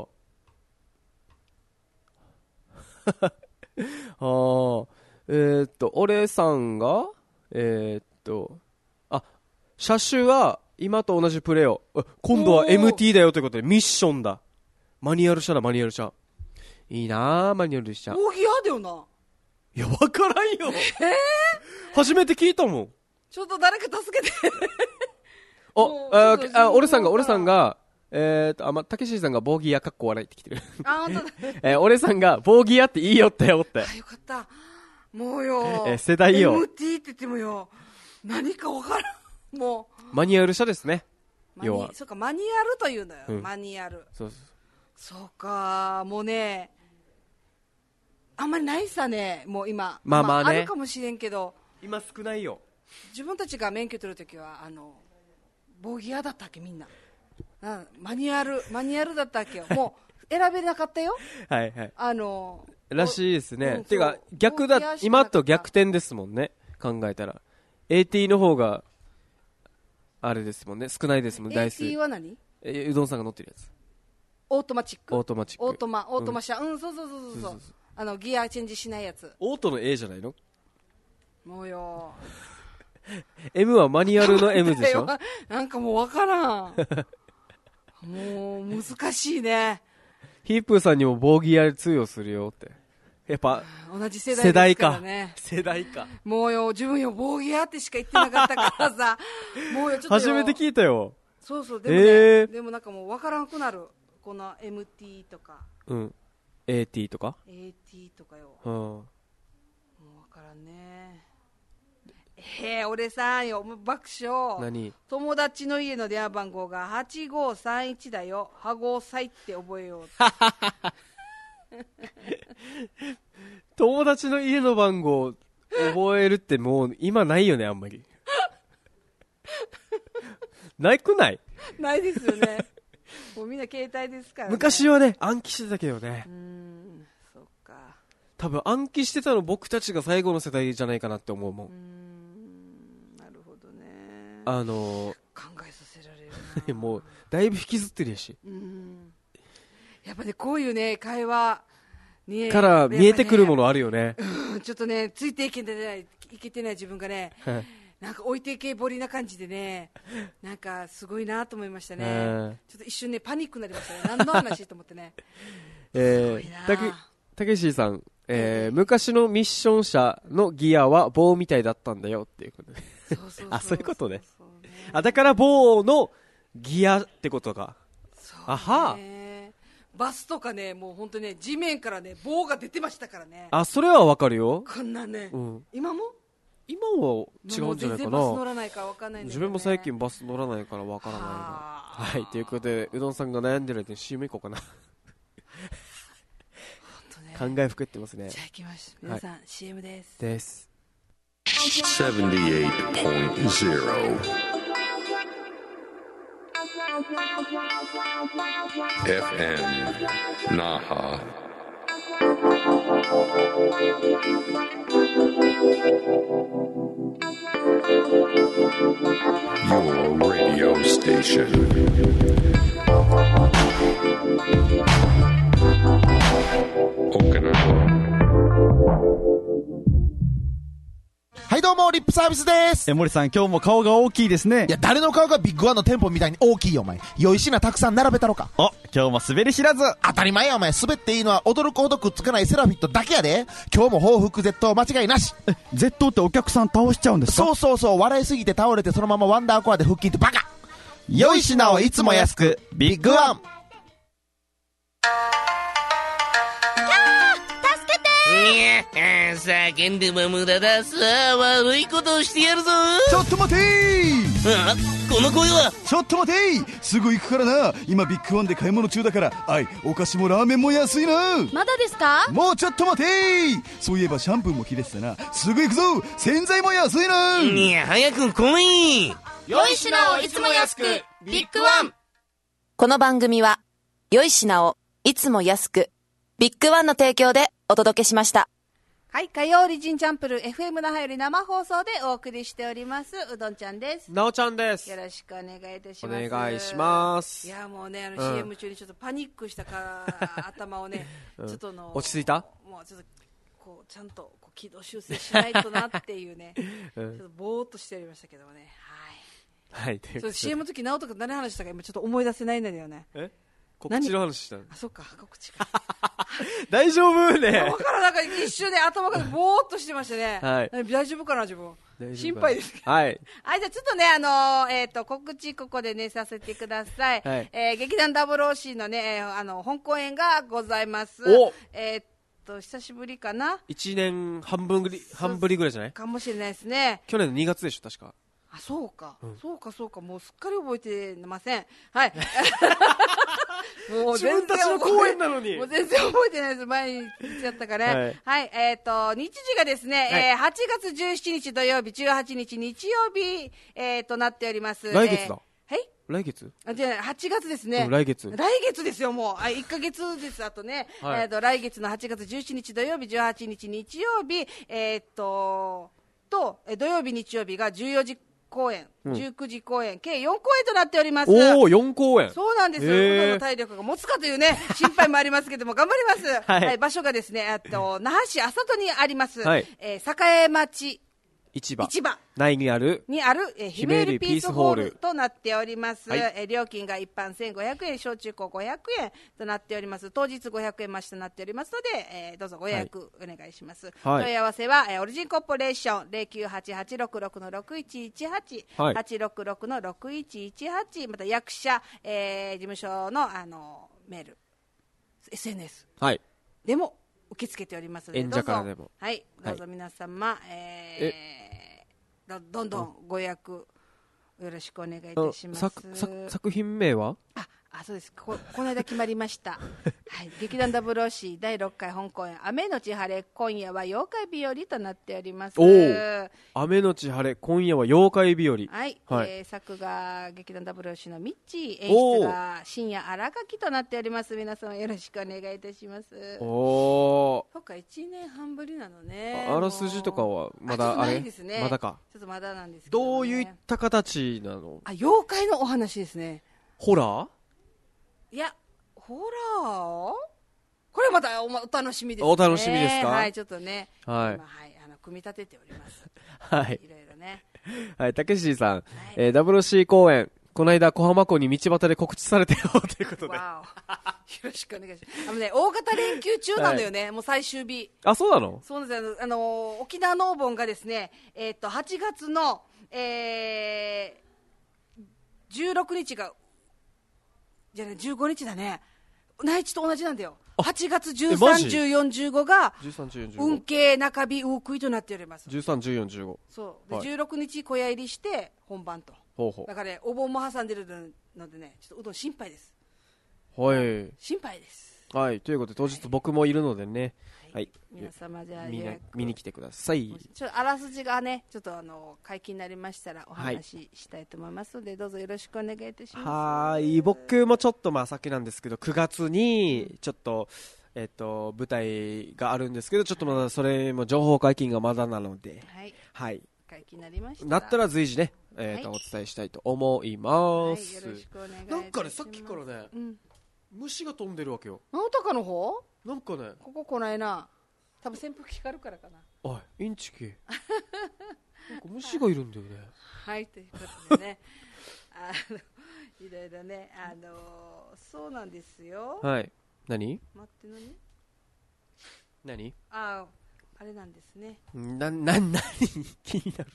あー、えー、っと、俺さんが、えー、っと、あ、車種は今と同じプレオ。今度は エムティー だよということで、ミッションだ。マニュアル車だ、マニュアル車。いいなぁ、マニュアル車。 棒ギアだよな。 いや、わからんよ。 えー、 初めて聞いたもん。 ちょっと誰か助けて。 あ、あ、あ、俺さんが、俺さんが。 が、えーと、あ、ま、たけしさんが棒ギアかっこ笑いってきてる。 あ、本当だ。 えー、俺さんが棒ギアっていいよってよって。 あ、よかった。もうよ。 えー、世代よ。 エムティー って言ってもよ。何かわからん。もう。 マニュアル車ですね。 要は。そうか、マニュアルというんだよ。うん、マニュアル。 そうそう。 そうか、もうね、あんまりないさね、もう今。 まあまあね。まあ、 あるかもしれんけど。 今少ないよ。 自分たちが免許取るときは、あの、棒ギアだったっけ、みんな。うん、マニュアル、マニュアルだったっけよ。もう、選べなかったよ。 はいはい。 あの、 らしいですね。うん、てか、逆だ、今と逆転ですもんね。考えたら。エーティー の方が、あれですもんね。少ないですもん、台数。 エーティー は何？ え、うどんさんが乗ってるやつ。 オートマチック。 オートマチック。 オートマ、オートマ車。うん、うん、そうそうそうそう。そうそうそうあの、ギアチェンジしないやつ。 オートの A じゃないの？ もうよ。 M はマニュアルの M でしょ？ なんかもうわからん。もう難しいね。 ヒープーさんにも棒ギア通用するよって。やっぱ同じ世代ですからね。 世代か。世代か。 もうよ、自分よ、棒ギアってしか言ってなかったからさ。もうよ、ちょっと初めて聞いたよ。 そうそう、でもね、えー、でもなんかもうわからんくなる。この エムティー とか。 うん。エーティー とかエーティー とかよ。 うん。 もうわからんね。へえ、俺さんよ、爆笑。 何？ 友達の家の電話番号がはちごうさんいちだよ。はごうさいって覚えよう。 友達の家の番号覚えるってもう今ないよね、あんまり。ないくない？ ないですよね。もうみんな携帯ですからね。 昔はね、暗記してたけどね。 うーん、そっか。 多分暗記してたの僕たちが最後の世代じゃないかなって思うもん。うーん、なるほどね。 あのー、 考えさせられるな。 もうだいぶ引きずってるやし。 うーん。やっぱね、こういうね、会話、ね、 から見えてくるものあるよね。 うん、ちょっとね、ついていけてない、いけてない自分がね、なんか置いてけぼりな感じでね、なんかすごいなと思いましたね。ちょっと一瞬ね、パニックになりましたね。何の話と思ってね。 えー、たけ、たけしさん、えー、昔のミッション車のギアは棒みたいだったんだよっていうことで。 そうそうそう。 あ、そういうことね。あ、だから棒のギアってことか。 そうね。 あは。 バスとかね、もう本当ね、地面からね、棒が出てましたからね。 あ、それはわかるよ。 こんなね、 うん、 今も今は違うんじゃないかな。 全然バス乗らないからわかんないんだけど、ね、 自分も最近バス乗らないからわからないな。はい、ということで、うどんさんが悩んでる間に シーエム 行こうかな。本当ね。考えふくってますね。 じゃあ行きましょう。皆さん、はい、シーエム です。 です。 ななじゅうはちてんゼロエフエム Naha Your radio station Okinawa はいどうもリップサービスです。 え森さん今日も顔が大きいですね。 いや誰の顔がビッグワンの店舗みたいに大きいよお前。良い品たくさん並べたろか。 お今日も滑り知らず。 当たり前やお前。滑っていいのは驚くほどくっつかないセラフィットだけやで。今日も報復絶倒間違いなし。 え絶倒ってお客さん倒しちゃうんですか。 そうそうそう。笑いすぎて倒れてそのままワンダーコアで腹筋ってバカ。良い品をいつも安くビッグワン。 いや叫んでも無駄だ。さあ悪いことをしてやるぞ。 ちょっと待てー。 あこの声は。 ちょっと待てー。すぐ行くからな。今ビッグワンで買い物中だから。あいお菓子もラーメンも安いな。 まだですか。 もうちょっと待てー。そういえばシャンプーも切れてたな。すぐ行くぞ。洗剤も安いな。 いや早く来い。 良い品をいつも安くビッグワン。 この番組は良い品をいつも安くビッグワンの提供でお届けしました。 はい、火曜リジンチャンプル エフエム 那覇より生放送でお送りしておりますうどんちゃんです。 なおちゃんです。 よろしくお願いいたします。 お願いします。 いやもうねあの シーエム 中にちょっとパニックしたか、うん、頭をねちょっとの落ち着いた？ もうちょっとこうちゃんとこう軌道修正しないとなっていうね、うん、ちょっとぼーっとしておりましたけどもね。はい。はい。そう シーエム の時直人君何話したか今ちょっと思い出せないんだよね。 え？告知の話したの？ あ、そっか、告知か。 大丈夫ね。 だからなんか一瞬で頭がぼーっとしてましたね。はい。大丈夫かな自分。心配です。 はい。 はい、じゃあちょっとね、あのー、えっ、ー、と、告知ここでね、させてください。はい。えー、劇団 ダブルオーシー のね、あの、本公演がございます。おえっ、ー、と、久しぶりかな？ 一年半分ぐり、半ぶりぐらいじゃない？ かもしれないですね。 去年のにがつでしょ、確か。 あ、そうか、うん。そうか、そうか。もうすっかり覚えてません。はい。 もう自分たちの公演なのにもう全然覚えてないです。前に言っちゃったから、ね。はい、はい、えっ、ー、と日時がですね、はい、えー、はちがつじゅうしちにち土曜日、じゅうはちにち日曜日、えー、となっております。 来月だ。 えー、はい。 来月？ あ、じゃあはちがつですね。 来月。 来月ですよもう。あ、いっかげつですあとね。はい、えっ、ー、と来月のはちがつじゅうしちにち土曜日、じゅうはちにち日曜日、えっ、ー、とと土曜日日曜日がじゅうよじ公演、うん、じゅうくじ公演計よん公演となっております。 おお、よん公演。 そうなんですよ。僕の体力が持つかというね心配もありますけども頑張ります。はい、はい、場所がですね、あと那覇市麻里にあります、はい、えー、栄町市場市場内にあるにある、えー、ひめゆりピースホールとなっております、はい、えー、料金が一般せんごひゃくえん、小中高ごひゃくえんとなっております。当日ごひゃくえん増しとなっておりますので、えー、どうぞご予約お願いします、はい、問い合わせは、えー、オリジンコーポレーション ゼロきゅうはちはちろくろくのろくいちいちはち、はい、はちろくろくのろくいちいちはち、また役者、えー、事務所の、あのメール エスエヌエス、はい、でも受け付けておりますので、 演者からでも、 はい、どうぞ皆様、はい、えーど, どんどんご予約よろしくお願いいたします。 作, 作, 作品名は？ ああ、そうです。こ, この間決まりました、はい、劇団 ダブルオーシー だいろっかい本公演雨のち晴れ今夜は妖怪日和となっております。 おー、雨のち晴れ今夜は妖怪日和。 はい、はい、えー、作が劇団 ダブルオーシー のミッチー、演出が深夜荒垣となっております。皆様よろしくお願いいたします。 おー、 そっかいちねんはんぶりなのね。 あらすじとかはまだあれ？ ないですね。 まだか。 ちょっとまだなんですけど、ね、 どういった形なの？ あ、妖怪のお話ですね。 ホラー？ いや、ホラーこれまた お, お楽しみですね。 お楽しみですか？ はい、ちょっとね、 はい、 今、はい、あの組み立てております。 はい、 いろいろね。 はい、たけしさん、はい、えー、ダブルオーシー 公演、この間小浜港に道端で告知されてよということで。わおよろしくお願いします。あのね、大型連休中なんだよね、はい、もう最終日。 あ、そうなの？ そうなんですよ。あの沖縄のお盆がですね、えっ、ー、とはちがつの、えー、じゅうろくにちがじゃあね、じゅうごにちだね。内地と同じなんだよ。はちがつじゅうさん、じゅうよん、じゅうごが運慶中日ウークイとなっております。 じゅうさん、じゅうよん、じゅうご。 そう。で、はい、じゅうろくにち小屋入りして本番と。 ほうほう。 だからね、お盆も挟んでるのでね、ちょっとうどん心配です。 はい。 心配です。 はい。ということで当日僕もいるのでね。はい。はい、 皆様じゃあみんな見に来てください。 ちょっとあらすじがね、ちょっとあの解禁になりましたらお話ししたいと思いますので、はい、どうぞよろしくお願いいたします。 はい。僕もちょっとまあ先なんですけど、くがつにちょっと、えっと、舞台があるんですけど、ちょっとまだそれも情報解禁がまだなので、はい。はい。 解禁になりました。 なったら随時ね、えーと、はい、お伝えしたいと思います。 はい、よろしくお願いいたします。 なんかね、さっきからね、うん、虫が飛んでるわけよ。 直高の方？ なんかね、 ここ来ないな。多分扇風機光るからかな。 おい、インチキ。なんか虫がいるんだよね。 はい、ということでね、あのいろいろね、あのそうなんですよ。 はい。何？ 待ってのね。 何？ あ、あれなんですね。 な、な、なに気になる。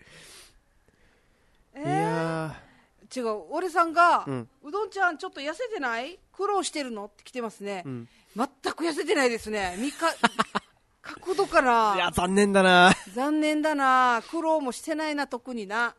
えー、いや違う、俺さんが、うん、うどんちゃんちょっと痩せてない？苦労してるのって来てますね。うん、全く痩せてないですね。みか角度からいや残念だな。 残念だな、苦労もしてないな、特にな、 はい、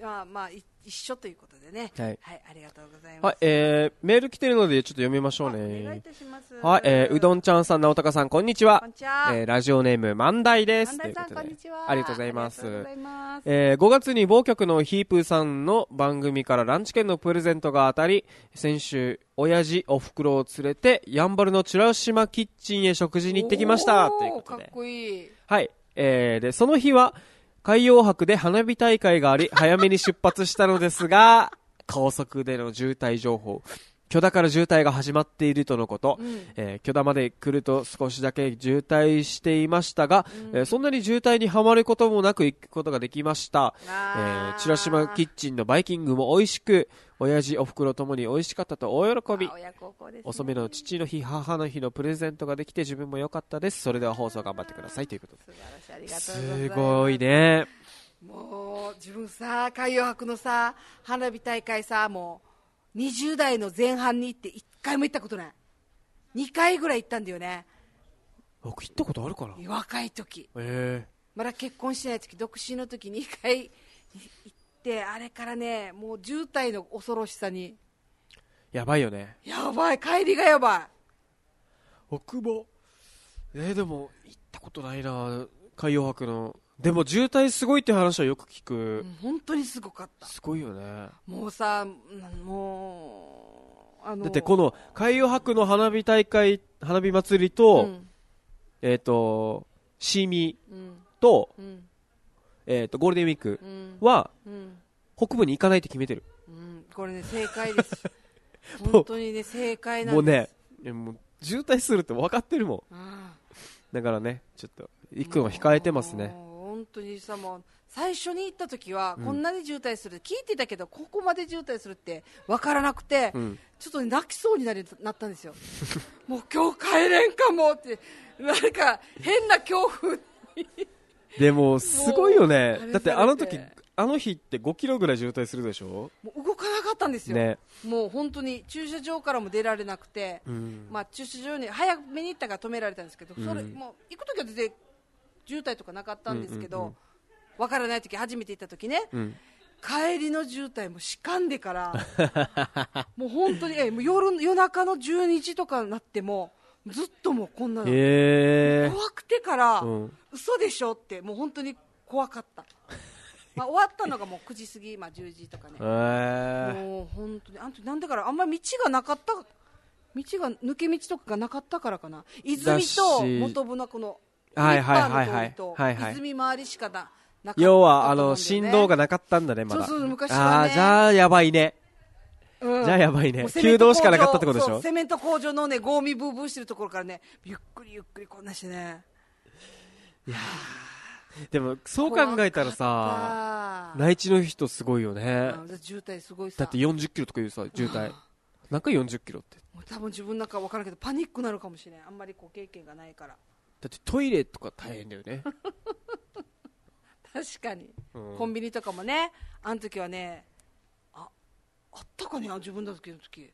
まあ、まあ、一緒ということでね、 はい、 はい、ありがとうございます。 はい、えー、メール来てるのでちょっと読みましょうね。 お願いいたします。 はい、えー、うどんちゃんさん、なおたかさん、こんにちは。 こんにちは。 えー、ラジオネーム万代です。 万代さん、こんにちは。 ありがとうございます。 ありがとうございます。 えー、ごがつに某局のヒープーさんの番組からランチ券のプレゼントが当たり、先週親父おふくろを連れてやんばるの美ら島キッチンへ食事に行ってきましたということで、 かっこいい。 はい、えー、でその日は海洋博で花火大会があり早めに出発したのですが高速での渋滞情報、許田から渋滞が始まっているとのこと、うん、えー、許田まで来ると少しだけ渋滞していましたが、うん、えー、そんなに渋滞にはまることもなく行くことができました。えー、美ら島キッチンのバイキングも美味しく、親父おふくろともに美味しかったと大喜び、ね、遅めの父の日母の日のプレゼントができて自分も良かったです。それでは放送頑張ってくださいということで、 素晴らしい、ありがとうございます。 すごいね。 もう自分さ、海洋博のさ花火大会さ、もうにじゅう代の前半に行っていっかいも行ったことない。にかいぐらい行ったんだよね。 僕行ったことあるかな。 若い時、 えー、 まだ結婚してない時、独身の時にかい行って、あれからね、もう渋滞の恐ろしさにやばいよね。 やばい、帰りがやばい。 僕もえー、でも行ったことないな、海洋博の。でも渋滞すごいって話はよく聞く、 うん、本当にすごかった。 すごいよね。 もうさ、もうあのだってこの海洋博の花火大会、花火祭りと、うん、えっ、ー、とシーミと、うん、えっ、ー、とゴールデンウィークは、うん、北部に行かないって決めてる、 うん、これね正解です本当にね正解なんです。 もうね、もう渋滞するって分かってるもん。だからね、ちょっと行くのを控えてますね。 本当にさ、もう最初に行った時はこんなに渋滞するって聞いてたけど、うん、ここまで渋滞するって分からなくて、うん、ちょっと、ね、泣きそうになりなったんですよもう今日帰れんかもって、なんか変な恐怖でもすごいよね。だってあの時あの日ってごキロぐらい渋滞するでしょ。 もう動かなかったんですよ、 ね、 もう本当に駐車場からも出られなくて、うん、まあ、駐車場に早めに行ったから止められたんですけど、うん、それもう行く時は全然渋滞とかなかったんですけど、うんうんうん、分からない時、初めて行った時ね、うん、帰りの渋滞もしかんでからもう本当にえもう 夜, 夜中のじゅうにじとかになってもずっともうこんなの、 えー、 怖くてから、うん、嘘でしょってもう本当に怖かったまあ終わったのがもうくじ過ぎ、まあ、じゅうじとかね、えー、もう本当にあんなんだからあんまり道がなかった、道が抜け道とかがなかったからかな。泉と元部のこのはいはいはいはいはいはい、 泉周りしかななかった、 要はあの振動がなかったんだね、まだ。 そうそう、昔はね。 あ、じゃあやばいね、うん、じゃあやばいね。弓道しかなかったってことでしょ。 セメント工場のね、ゴミブーブーしてるところからね、ゆっくりゆっくりこんなしてね。 いやでもそう考えたらさ、内地の人すごいよね。 渋滞すごいさ。 だってよんじゅっキロとかいうさ渋滞なんかよんじゅっキロってもう多分自分なんか分からんけどパニックなるかもしれない。あんまりこう経験がないから。 だってトイレとか大変だよね確かに、うん、コンビニとかもね、あの時はね、ああったかね、自分の時の時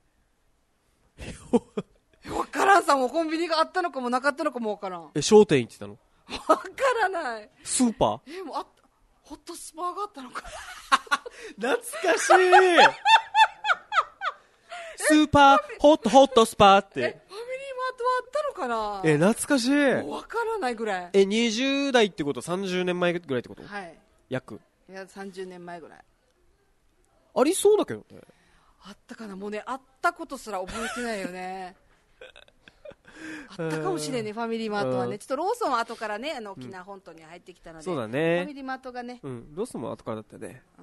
分からんさ、もうコンビニがあったのかもなかったのかも分からん。 え、商店行ってたの？ 分からない。 スーパー？ え、もうあホットスパーがあったのか懐かしいスーパーホットホットスパーって。 え、ファミリーマートはあったのかな。 え、懐かしい。 もう分からないぐらい。 え、にじゅう代ってことさんじゅうねんまえぐらいってこと？ はい、 約。 いやさんじゅうねんまえぐらいありそうだけどね。 あったかな。もうね、あったことすら覚えてないよねあったかもしれんね、ファミリーマートはね。ちょっとローソンは後からね、あの沖縄本島に入ってきたので、うん、 そうだね、 ファミリーマートがね、 うん、ローソンも後からだったね、 うん、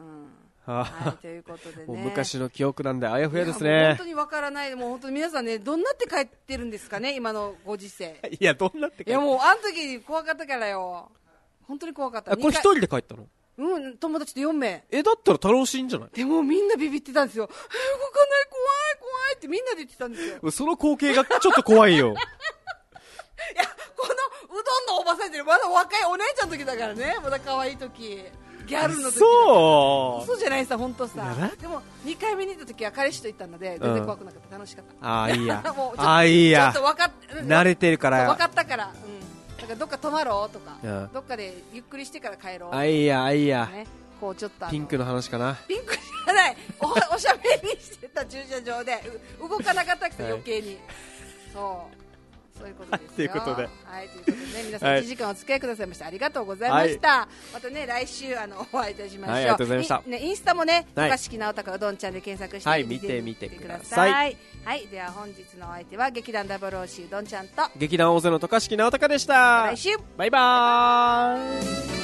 はい、ということでね、 もう昔の記憶なんであやふやですね。 本当にわからない。もう本当に皆さんね、どんなって帰ってるんですかね、今のご時世いや、どんなって帰って、 いやもうあの時怖かったからよ、本当に怖かった。 あ、これ一人で帰ったの？ うん、友達とよんめい。 え、だったら楽しいんじゃない？ でもみんなビビってたんですよ。え、動かない、怖い怖いってみんなで言ってたんですよ。 その光景がちょっと怖いよいや、このうどんのおばさんってまだ若いお姉ちゃんの時だからね、まだ可愛い時、ギャルの時。 そうそうじゃないさ、本当さ。でもにかいめに行った時は彼氏と行ったので全然怖くなかった、楽しかった。 ああ、いいやああ、いいや、 ちょっと分かっ慣れてるから分かったから、うんだからどっか泊まろうとか、 うん、 どっかでゆっくりしてから帰ろう。 あいやあいや、 ね、こうちょっとピンクの話かな。 ピンクじゃない。お, おしゃべりしてた駐車場で動かなかったくて余計に、はい、そうそういうことですよ。 ということで、 はい、ということでね、皆さんいちじかんお付き合いくださいましてありがとうございました。はい、またね来週あのお会いいたしましょう。はい、ありがとうございました。ね、インスタもね、高敷直隆うどんちゃんで検索して、はい、見てみてください。はい、はい、では本日のお相手は劇団ダブルオーシーうどんちゃんと劇団大勢の高敷直隆でした。 来週バイバーイ。